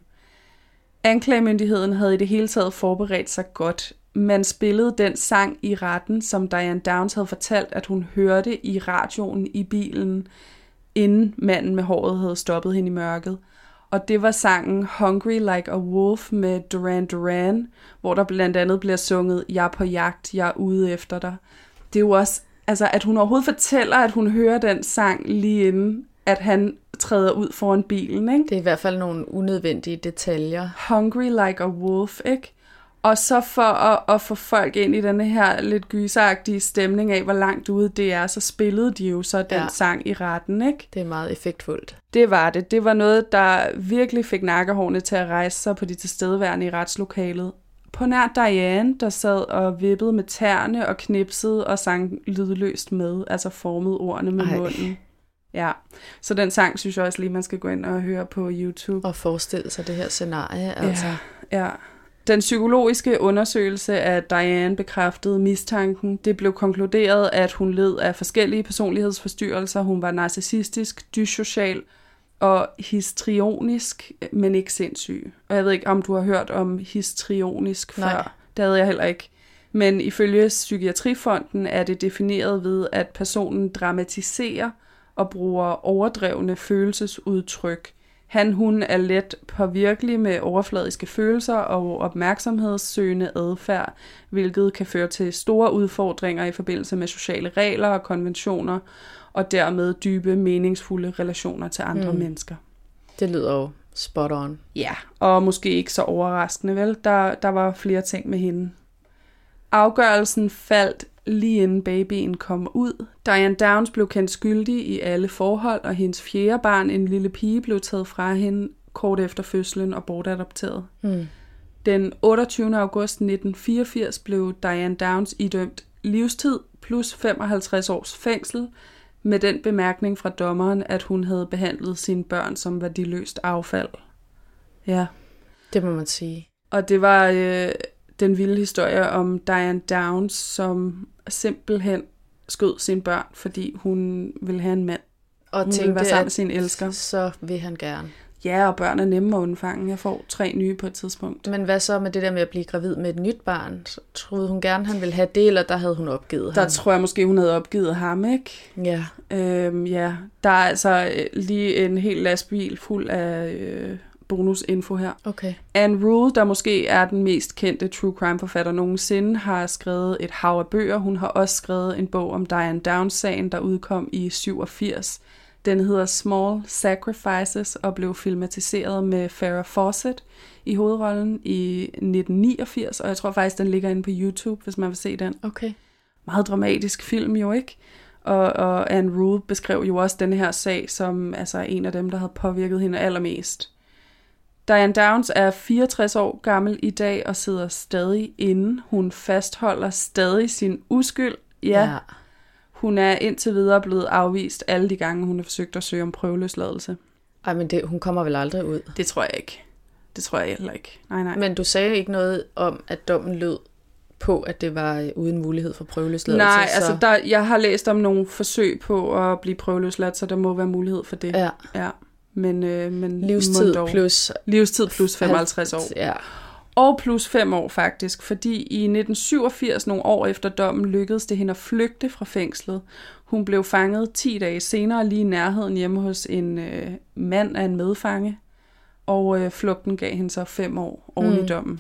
Anklagemyndigheden havde i det hele taget forberedt sig godt. Man spillede den sang i retten, som Diane Downs havde fortalt, at hun hørte i radioen i bilen, inden manden med håret havde stoppet hende i mørket. Og det var sangen Hungry Like a Wolf med Duran Duran, hvor der blandt andet bliver sunget, jeg er på jagt, jeg er ude efter dig. Det er jo også, altså at hun overhovedet fortæller, at hun hører den sang lige inden, at han træder ud foran bilen, ikke? Det er i hvert fald nogle unødvendige detaljer. Hungry Like a Wolf, ikke? Og så for at få folk ind i denne her lidt gyseragtige stemning af, hvor langt ude det er, så spillede de jo så den sang i retten, ikke? Det er meget effektfuldt. Det var det. Det var noget, der virkelig fik nakkehårene til at rejse sig på de tilstedeværende i retslokalet. På nær Diane, der sad og vippede med tæerne og knipsede og sang lydløst med, altså formede ordene med munden. Ja, så den sang synes jeg også lige, man skal gå ind og høre på YouTube. Og forestille sig det her scenarie, altså. Ja. Den psykologiske undersøgelse af Diane bekræftede mistanken. Det blev konkluderet, at hun led af forskellige personlighedsforstyrrelser. Hun var narcissistisk, dyssocial og histrionisk, men ikke sindssyg. Og jeg ved ikke, om du har hørt om histrionisk før. Nej. Det havde jeg heller ikke. Men ifølge Psykiatrifonden er det defineret ved, at personen dramatiserer og bruger overdrevne følelsesudtryk. Hun er let påvirkelig med overfladiske følelser og opmærksomhedssøgende adfærd, hvilket kan føre til store udfordringer i forbindelse med sociale regler og konventioner, og dermed dybe, meningsfulde relationer til andre mennesker. Det lyder jo spot on. Ja, og måske ikke så overraskende, vel? Der var flere ting med hende. Afgørelsen faldt lige inden babyen kom ud. Diane Downs blev kendt skyldig i alle forhold, og hendes fjerde barn, en lille pige, blev taget fra hende kort efter fødslen og bortadopteret. Den 28. august 1984 blev Diane Downs idømt livstid plus 55 års fængsel, med den bemærkning fra dommeren, at hun havde behandlet sine børn som værdiløst affald. Ja. Det må man sige. Og det var den vilde historie om Diane Downs, som simpelthen skød sine børn, fordi hun ville have en mand. Og hun ville være sammen med sin elsker. Så vil han gerne. Ja, og børn er nemme at undfange. Jeg får 3 nye på et tidspunkt. Men hvad så med det der med at blive gravid med et nyt barn? Troede hun gerne, han ville have det, eller der havde hun opgivet ham? Der tror jeg måske, hun havde opgivet ham, ikke? Ja. Ja, der er altså lige en hel lastbil fuld af bonusinfo her. Okay. Anne Rule, der måske er den mest kendte true crime forfatter nogensinde, har skrevet et hav af bøger. Hun har også skrevet en bog om Diane Downs-sagen, der udkom i 87. Den hedder Small Sacrifices og blev filmatiseret med Farrah Fawcett i hovedrollen i 1989, og jeg tror faktisk, den ligger inde på YouTube, hvis man vil se den. Okay. Meget dramatisk film jo, ikke? Og Anne Rule beskrev jo også den her sag som altså en af dem, der havde påvirket hende allermest. Diane Downs er 64 år gammel i dag og sidder stadig inde. Hun fastholder stadig sin uskyld. Ja. Hun er indtil videre blevet afvist alle de gange, hun har forsøgt at søge om prøveløsladelse. Ej, men hun kommer vel aldrig ud? Det tror jeg ikke. Det tror jeg heller ikke. Nej. Men du sagde ikke noget om, at dommen lød på, at det var uden mulighed for prøveløsladelse? Nej, så... altså jeg har læst om nogle forsøg på at blive prøveløsladt, så der må være mulighed for det. Ja. Men livstid plus 55 år. Ja. Og plus 5 år faktisk, fordi i 1987, nogle år efter dommen, lykkedes det hende at flygte fra fængslet. Hun blev fanget 10 dage senere lige i nærheden hjemme hos en mand af en medfange, og flugten gav hende så 5 år oven i dommen.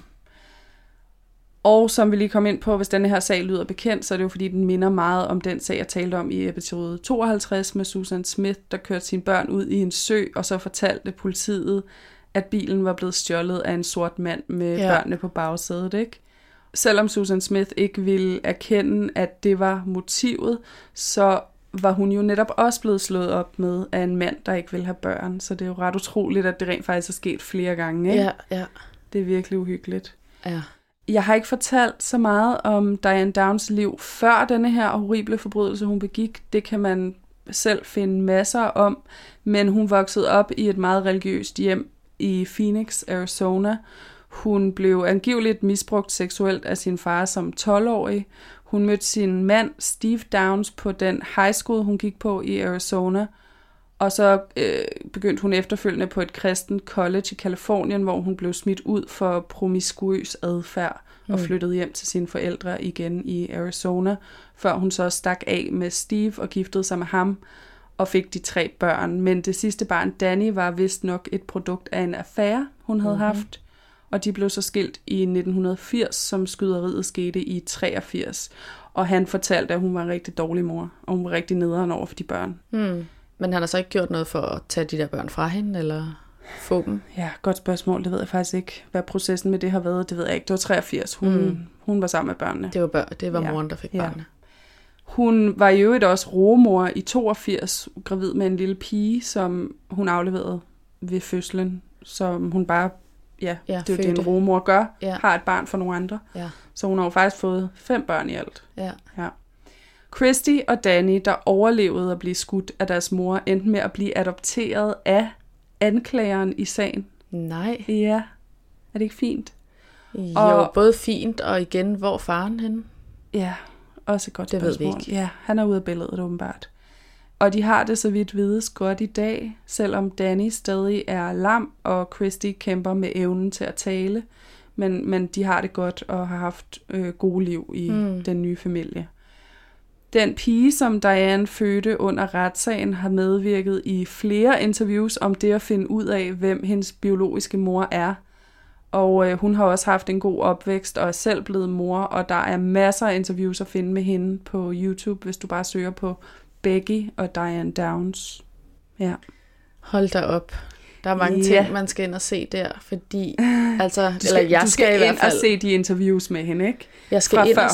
Og som vi lige kom ind på, hvis denne her sag lyder bekendt, så er det jo fordi, den minder meget om den sag, jeg talte om i episode 52 med Susan Smith, der kørte sine børn ud i en sø, og så fortalte politiet, at bilen var blevet stjålet af en sort mand med børnene på bagsædet, ikke? Selvom Susan Smith ikke ville erkende, at det var motivet, så var hun jo netop også blevet slået op med af en mand, der ikke ville have børn. Så det er jo ret utroligt, at det rent faktisk er sket flere gange, ikke? Ja. Det er virkelig uhyggeligt. Ja. Jeg har ikke fortalt så meget om Diane Downs liv før denne her horrible forbrydelse, hun begik. Det kan man selv finde masser om. Men hun voksede op i et meget religiøst hjem i Phoenix, Arizona. Hun blev angiveligt misbrugt seksuelt af sin far som 12-årig. Hun mødte sin mand Steve Downs på den high school, hun gik på i Arizona. Og så begyndte hun efterfølgende på et kristent college i Californien, hvor hun blev smidt ud for promiskuøs adfærd og flyttede hjem til sine forældre igen i Arizona, før hun så stak af med Steve og giftede sig med ham og fik de 3 børn. Men det sidste barn, Danny, var vist nok et produkt af en affære, hun havde haft. Og de blev så skilt i 1980, som skyderiet skete i 83. Og han fortalte, at hun var en rigtig dårlig mor, og hun var rigtig nederen over for de børn. Men han har så ikke gjort noget for at tage de der børn fra hende, eller få dem? Ja, godt spørgsmål. Det ved jeg faktisk ikke. Hvad processen med det har været, det ved jeg ikke. Det var 83. Hun var sammen med børnene. Det var moren, der fik børnene. Hun var i øvrigt også rugemor i 82, gravid med en lille pige, som hun afleverede ved fødslen, som hun bare, det er jo det, en rugemor gør, har et barn for nogle andre. Ja. Så hun har jo faktisk fået 5 børn i alt. Ja. Christy og Danny, der overlevede at blive skudt af deres mor, endte med at blive adopteret af anklageren i sagen. Nej. Ja. Er det ikke fint? Jo, både fint, og igen, hvor faren henne? Ja, også et godt spørgsmål. Det ved vi ikke. Ja, han er ude af billedet, åbenbart. Og de har det, så vidt vides, godt i dag, selvom Danny stadig er lam, og Christy kæmper med evnen til at tale. Men de har det godt og har haft gode liv i den nye familie. Den pige, som Diane fødte under retssagen, har medvirket i flere interviews om det at finde ud af, hvem hendes biologiske mor er. Og hun har også haft en god opvækst og er selv blevet mor, og der er masser af interviews at finde med hende på YouTube, hvis du bare søger på Becky og Diane Downs. Ja. Hold da op. Der er mange ting, man skal ind og se der, fordi altså, du skal i hvert fald og se de interviews med hende, ikke? Jeg skal ind og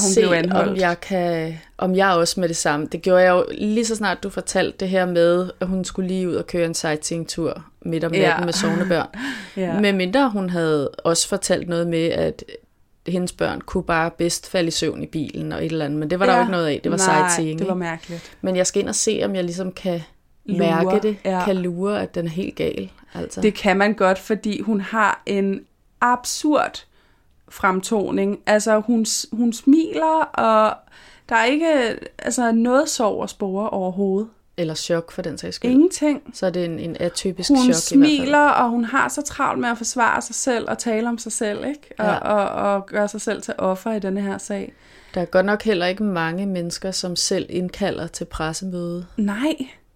se, om jeg også med det samme. Det gjorde jeg jo lige så snart, du fortalte det her med, at hun skulle lige ud og køre en sightseeing-tur midt om natten med sognebørn. Med mindre hun havde også fortalt noget med, at hendes børn kunne bare bedst falde i søvn i bilen og et eller andet, men det var der jo ikke noget af. Det var sightseeing. Det var mærkeligt. Men jeg skal ind og se, om jeg ligesom kan mærke det, kan lure, at den er helt gal. Altså. Det kan man godt, fordi hun har en absurd fremtoning. Altså, hun smiler, og der er ikke noget sorg og spore overhovedet. Eller chok for den sags skyld. Ingenting. Så er det en atypisk hun chok i hvert fald. Hun smiler, og hun har så travlt med at forsvare sig selv og tale om sig selv, ikke? Og gøre sig selv til offer i denne her sag. Der er godt nok heller ikke mange mennesker, som selv indkalder til pressemøde. Nej.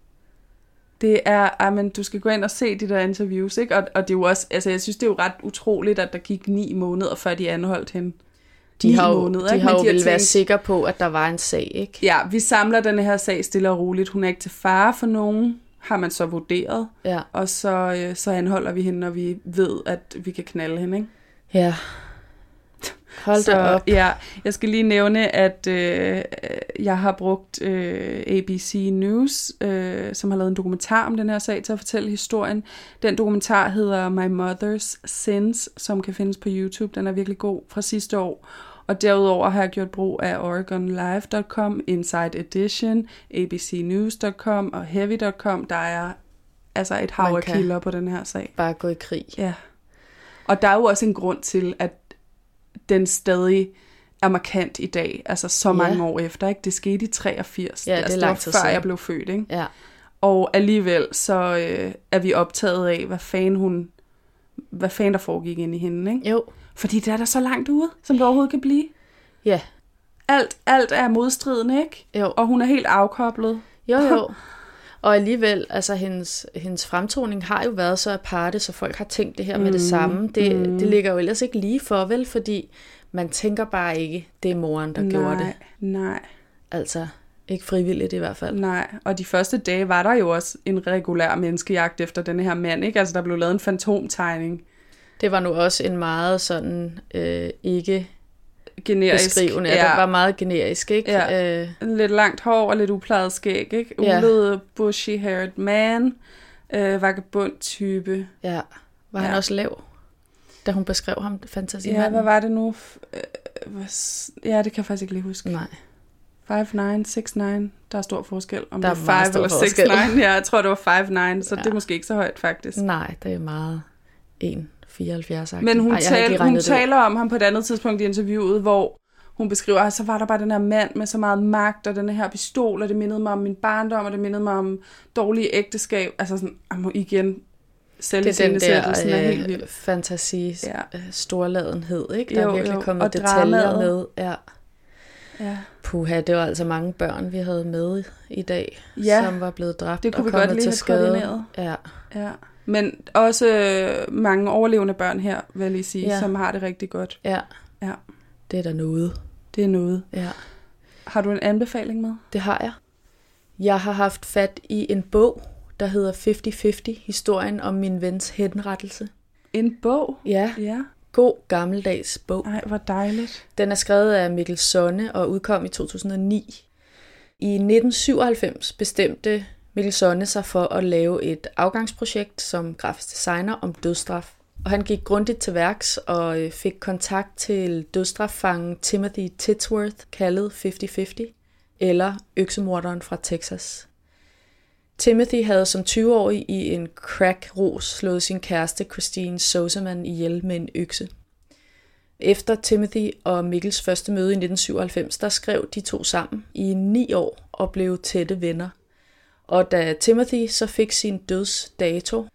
Det er, men du skal gå ind og se de der interviews, ikke? Og det er jo også, altså jeg synes, det er jo ret utroligt, at der gik 9 måneder, før de anholdt hende. De har jo vel været sikre på, at der var en sag, ikke? Ja, vi samler denne her sag stille og roligt. Hun er ikke til fare for nogen, har man så vurderet. Ja. Og så anholder vi hende, når vi ved, at vi kan knalde hende, ikke? Ja. Hold da op. Ja, jeg skal lige nævne, at jeg har brugt ABC News, som har lavet en dokumentar om den her sag, til at fortælle historien. Den dokumentar hedder My Mother's Sins, som kan findes på YouTube. Den er virkelig god, fra sidste år. Og derudover har jeg gjort brug af OregonLive.com, Inside Edition, abcnews.com og Heavy.com. Der er altså et hav af kilder på den her sag. Bare gå i krig. Ja. Og der er jo også en grund til, at den stadig er markant i dag, altså så mange år efter, ikke? Det skete i 83. Ja, det er lang tid før siden. jeg blev født, ikke? Ja. Og alligevel så er vi optaget af, hvad fanden der foregik inde i hende, ikke? Jo. Fordi det er der så langt ude, som det overhovedet kan blive. Ja. Alt er modstridende, ikke? Jo. Og hun er helt afkoblet. Jo. Og alligevel, altså hendes fremtoning har jo været så aparte, så folk har tænkt det her med det samme. Det ligger jo ellers ikke lige for, vel? Fordi man tænker bare ikke, det er moren, der gjorde det. Nej. Altså, ikke frivilligt i hvert fald. Nej, og de første dage var der jo også en regulær menneskejagt efter denne her mand, ikke? Altså, der blev lavet en fantomtegning. Det var nu også en meget sådan, ikke generisk beskrivende. Ja, det var meget generisk, ikke? Ja. Lidt langt hår og lidt uplejet skæg, ikke? Ulet, bushy-haired man, vagabond type. Ja, var han også lav, da hun beskrev ham, fantasimanden? Ja, hvad var det nu? Ja, det kan jeg faktisk ikke lige huske. Nej. 5'9", 6'9", der er stor forskel. Om der det er 5 eller 6'9", ja, jeg tror det var 5'9", så det er måske ikke så højt faktisk. Nej, det er meget 1,74. Men hun taler om ham på et andet tidspunkt i interviewet, hvor hun beskriver, at så var der bare den her mand med så meget magt, og den her pistol, og det mindede mig om min barndom, og det mindede mig om dårlige ægteskab. Altså sådan, igen, selviscenesættelsen er helt vild. Fantasi, storladenhed, ikke? Der er virkelig kommet detaljer med. Ja. Puha, det var altså mange børn, vi havde med i dag, som var blevet dræbt det kunne og vi kommet godt lige til skade. Ja. Men også mange overlevende børn her, vil jeg lige sige, som har det rigtig godt. Ja. Det er da noget. Det er noget. Ja. Har du en anbefaling med? Det har jeg. Jeg har haft fat i en bog, der hedder 50-50, historien om min vens henrettelse. En bog? Ja. God gammeldags bog. Ej, hvor dejligt. Den er skrevet af Mikkel Sonne og udkom i 2009. I 1997 bestemte Mikkel Sonne sig for at lave et afgangsprojekt som grafisk designer om dødsstraf. Og han gik grundigt til værks og fik kontakt til dødsstraffangen Timothy Titsworth, kaldet 50-50, eller øksemorderen fra Texas. Timothy havde som 20-årig i en crack-ros slået sin kæreste Christine Soseman ihjel med en økse. Efter Timothy og Mikkels første møde i 1997, der skrev de to sammen i 9 år og blev tætte venner. Og da Timothy så fik sin dødsdato,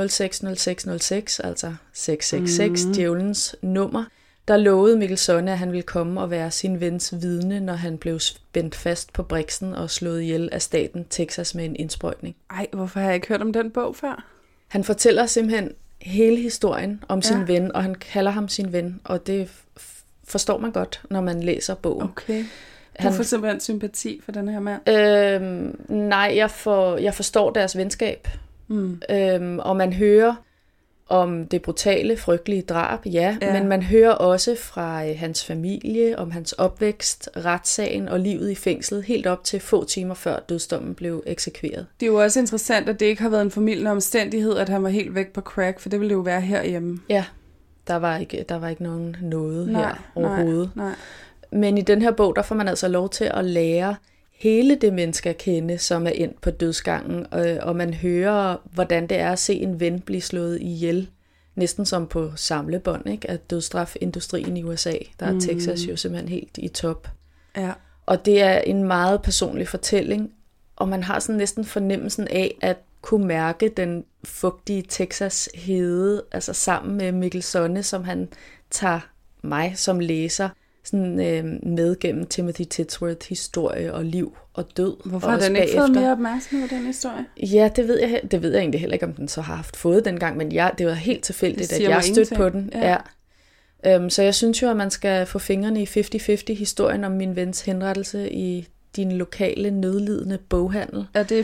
060606, altså 666, djævelens nummer, der lovede Mikkel Sonne, at han ville komme og være sin vens vidne, når han blev spændt fast på briksen og slået ihjel af staten Texas med en indsprøjtning. Ej, hvorfor har jeg ikke hørt om den bog før? Han fortæller simpelthen hele historien om sin ven, og han kalder ham sin ven, og det forstår man godt, når man læser bogen. Okay. Du får simpelthen sympati for den her mand? Nej, jeg forstår deres venskab. Og man hører om det brutale, frygtelige drab, men man hører også fra hans familie, om hans opvækst, retssagen og livet i fængslet, helt op til få timer før dødsdommen blev eksekveret. Det er jo også interessant, at det ikke har været en formildende omstændighed, at han var helt væk på crack, for det ville det jo være herhjemme. Ja, der var ikke nogen noget her overhovedet. Nej. Men i den her bog, der får man altså lov til at lære hele det menneske at kende, som er endt på dødsgangen, og man hører, hvordan det er at se en ven blive slået ihjel, næsten som på samlebånd, ikke? Af dødsstrafindustrien i USA. Der er Texas jo simpelthen helt i top. Ja. Og det er en meget personlig fortælling, og man har sådan næsten fornemmelsen af at kunne mærke den fugtige Texas hede, altså sammen med Mikkel Sonne, som han tager mig som læser sådan med gennem Timothy Titsworth historie og liv og død. Hvorfor har den ikke fået mere opmærksomhed, den historie? Ja, det ved jeg egentlig heller ikke, om den så har haft fået dengang, men det var helt tilfældigt, at jeg stødte på den. Ja. Så jeg synes jo, at man skal få fingrene i 50-50 historien om min vens henrettelse i din lokale nødlidende boghandel. Er det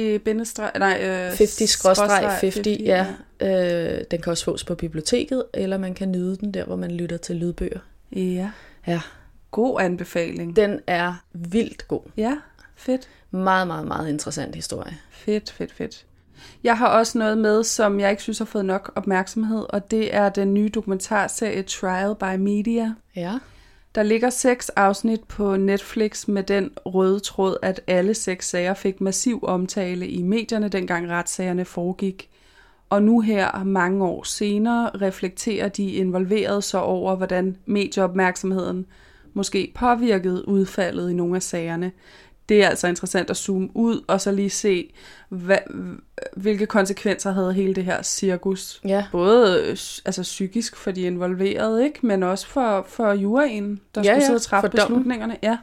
50-50, ja. Den kan også fås på biblioteket, eller man kan nyde den der, hvor man lytter til lydbøger. Ja. Ja. God anbefaling. Den er vildt god. Ja, fedt. Meget, meget, meget interessant historie. Fedt. Jeg har også noget med, som jeg ikke synes har fået nok opmærksomhed, og det er den nye dokumentarserie Trial by Media. Ja. Der ligger 6 afsnit på Netflix med den røde tråd, at alle 6 sager fik massiv omtale i medierne, dengang retssagerne foregik. Og nu her, mange år senere, reflekterer de involverede så over, hvordan medieopmærksomheden måske påvirkede udfaldet i nogle af sagerne. Det er altså interessant at zoome ud og så lige se, hvilke konsekvenser havde hele det her cirkus. Ja. Både altså psykisk for de involverede, ikke? Men også for juryen, der skulle sidde og træffe beslutningerne. Ja.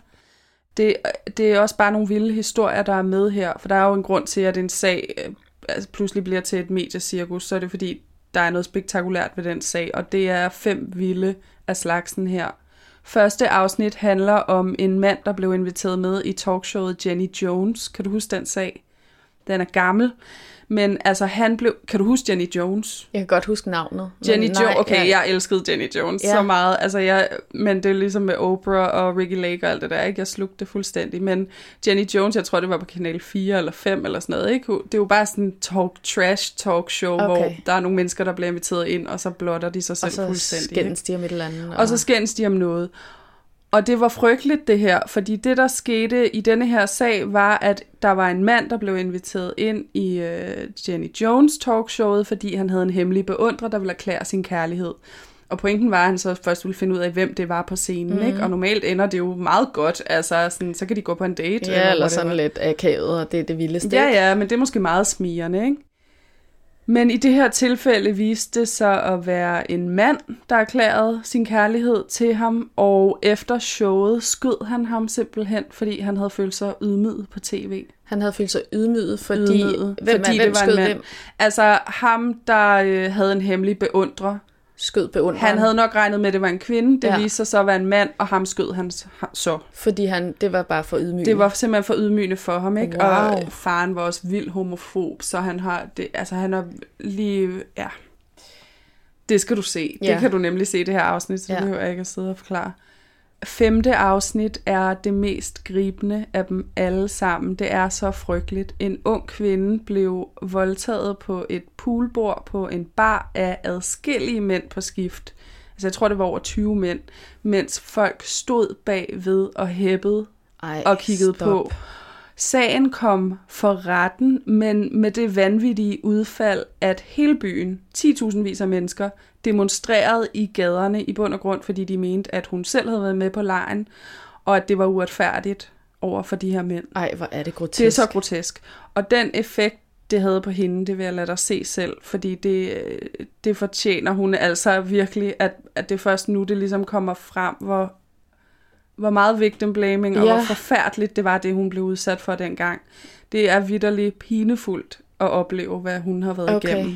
Det er også bare nogle vilde historier, der er med her. For der er jo en grund til, at en sag pludselig bliver til et mediecirkus. Så er det fordi, der er noget spektakulært ved den sag. Og det er 5 vilde af slagsen her. Første afsnit handler om en mand, der blev inviteret med i talkshowet Jenny Jones. Kan du huske den sag? Den er gammel. Men altså kan du huske Jenny Jones? Jeg kan godt huske navnet. Jenny Jones, okay, jeg elskede Jenny Jones så meget. Altså men det er ligesom med Oprah og Ricky Lake og alt det der, ikke? Jeg slugte det fuldstændig. Men Jenny Jones, jeg tror det var på kanal 4 eller 5 eller sådan noget, ikke? Det er jo bare sådan en trash talk show, hvor der er nogle mennesker, der bliver inviteret ind, og så blotter de sig selv fuldstændig. Og så skændes de om et eller andet. Og så skændes de om noget. Og det var frygteligt det her, fordi det der skete i denne her sag var, at der var en mand, der blev inviteret ind i Jenny Jones talkshowet, fordi han havde en hemmelig beundrer, der ville erklære sin kærlighed. Og pointen var, at han så først ville finde ud af, hvem det var på scenen, ikke? Og normalt ender det jo meget godt, altså sådan, så kan de gå på en date. Ja, eller sådan lidt akavet, og det er det vildeste. Ja, men det er måske meget smirrende, ikke? Men i det her tilfælde viste det sig at være en mand, der erklærede sin kærlighed til ham, og efter showet skød han ham simpelthen, fordi han havde følt sig ydmyget på tv. Han havde følt sig ydmyget, fordi hvem skød hvem? Altså ham, der havde en hemmelig beundrer. Skød beundreren. Han havde nok regnet med, at det var en kvinde. Det viste sig så at være en mand, og ham skød han så. Fordi det var bare for ydmygende. Det var simpelthen for ydmygende for ham, ikke? Wow. Og faren var også vildt homofob, så han har det, altså han er lige, ja. Det skal du se. Ja. Det kan du nemlig se det her afsnit, så det behøver jeg ikke at sidde og forklare. 5. afsnit er det mest gribende af dem alle sammen. Det er så frygteligt. En ung kvinde blev voldtaget på et poolbord på en bar af adskillige mænd på skift. Altså jeg tror, det var over 20 mænd, mens folk stod bagved og hæppede og kiggede på. Sagen kom for retten, men med det vanvittige udfald, at hele byen, 10.000 af mennesker, demonstrerede i gaderne i bund og grund, fordi de mente, at hun selv havde været med på legen, og at det var uretfærdigt over for de her mænd. Ej, hvor er det grotesk. Det er så grotesk. Og den effekt, det havde på hende, det vil jeg lade dig se selv, fordi det fortjener hun altså virkelig, at det først nu, det ligesom kommer frem, hvor meget victim blaming, og hvor forfærdeligt det var, det hun blev udsat for dengang. Det er vitterligt pinefuldt at opleve, hvad hun har været igennem.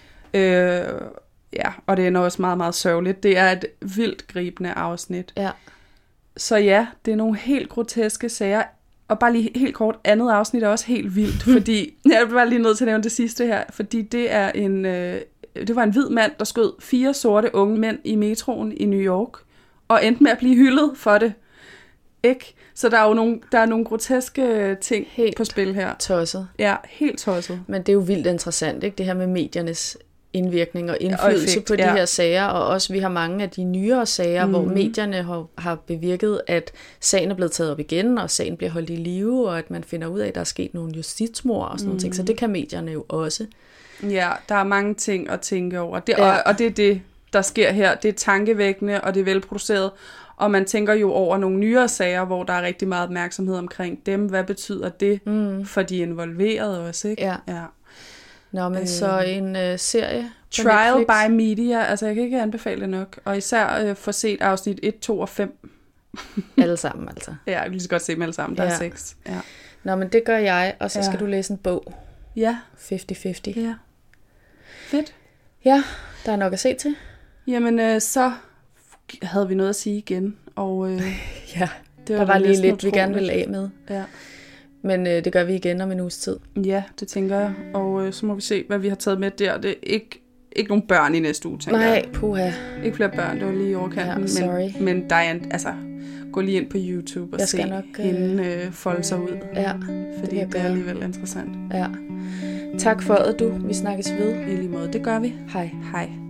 Ja, og det er også meget, meget sørgeligt. Det er et vildt gribende afsnit. Ja. Så ja, det er nogle helt groteske sager. Og bare lige helt kort, andet afsnit er også helt vildt, fordi, jeg er bare lige nødt til at nævne det sidste her, fordi det var en hvid mand, der skød 4 sorte unge mænd i metroen i New York, og endte med at blive hyldet for det. Ikke? Så der er nogle groteske ting helt på spil her. Tosset. Ja, helt tosset. Men det er jo vildt interessant, ikke? Det her med mediernes indvirkning og indflydelse på de her sager, og også vi har mange af de nyere sager, hvor medierne har bevirket, at sagen er blevet taget op igen, og sagen bliver holdt i live, og at man finder ud af, at der er sket nogle justitsmord og sådan nogle ting. Så det kan medierne jo også. Ja, der er mange ting at tænke over. Og det er det, der sker her. Det er tankevækkende, og det er velproduceret. Og man tænker jo over nogle nyere sager, hvor der er rigtig meget opmærksomhed omkring dem. Hvad betyder det for de involverede også, ikke? Ja. Nå, men så en serie Trial by Media, altså jeg kan ikke anbefale det nok. Og især få set afsnit 1, 2 og 5. Alle sammen, altså. Ja, jeg kan lige så godt se dem alle sammen. Der er 6. Ja. Nå, men det gør jeg, og så skal du læse en bog. Ja. 50-50. Ja. Fedt. Ja, der er nok at se til. Jamen, så havde vi noget at sige igen. Og ja, det var lige lidt, vi gerne ville af med. Ja. Men det gør vi igen om en uges tid. Ja, det tænker jeg. Og så må vi se, hvad vi har taget med der. Det er ikke nogen børn i næste uge, tænker jeg. Nej, puha. Ikke flere børn, det var lige i overkanten. Ja, sorry. Men Diane, altså, gå lige ind på YouTube og se hende folde sig ud. Ja, fordi det er alligevel interessant. Ja. Tak for det, du. Vi snakkes ved. I lige måde, det gør vi. Hej. Hej.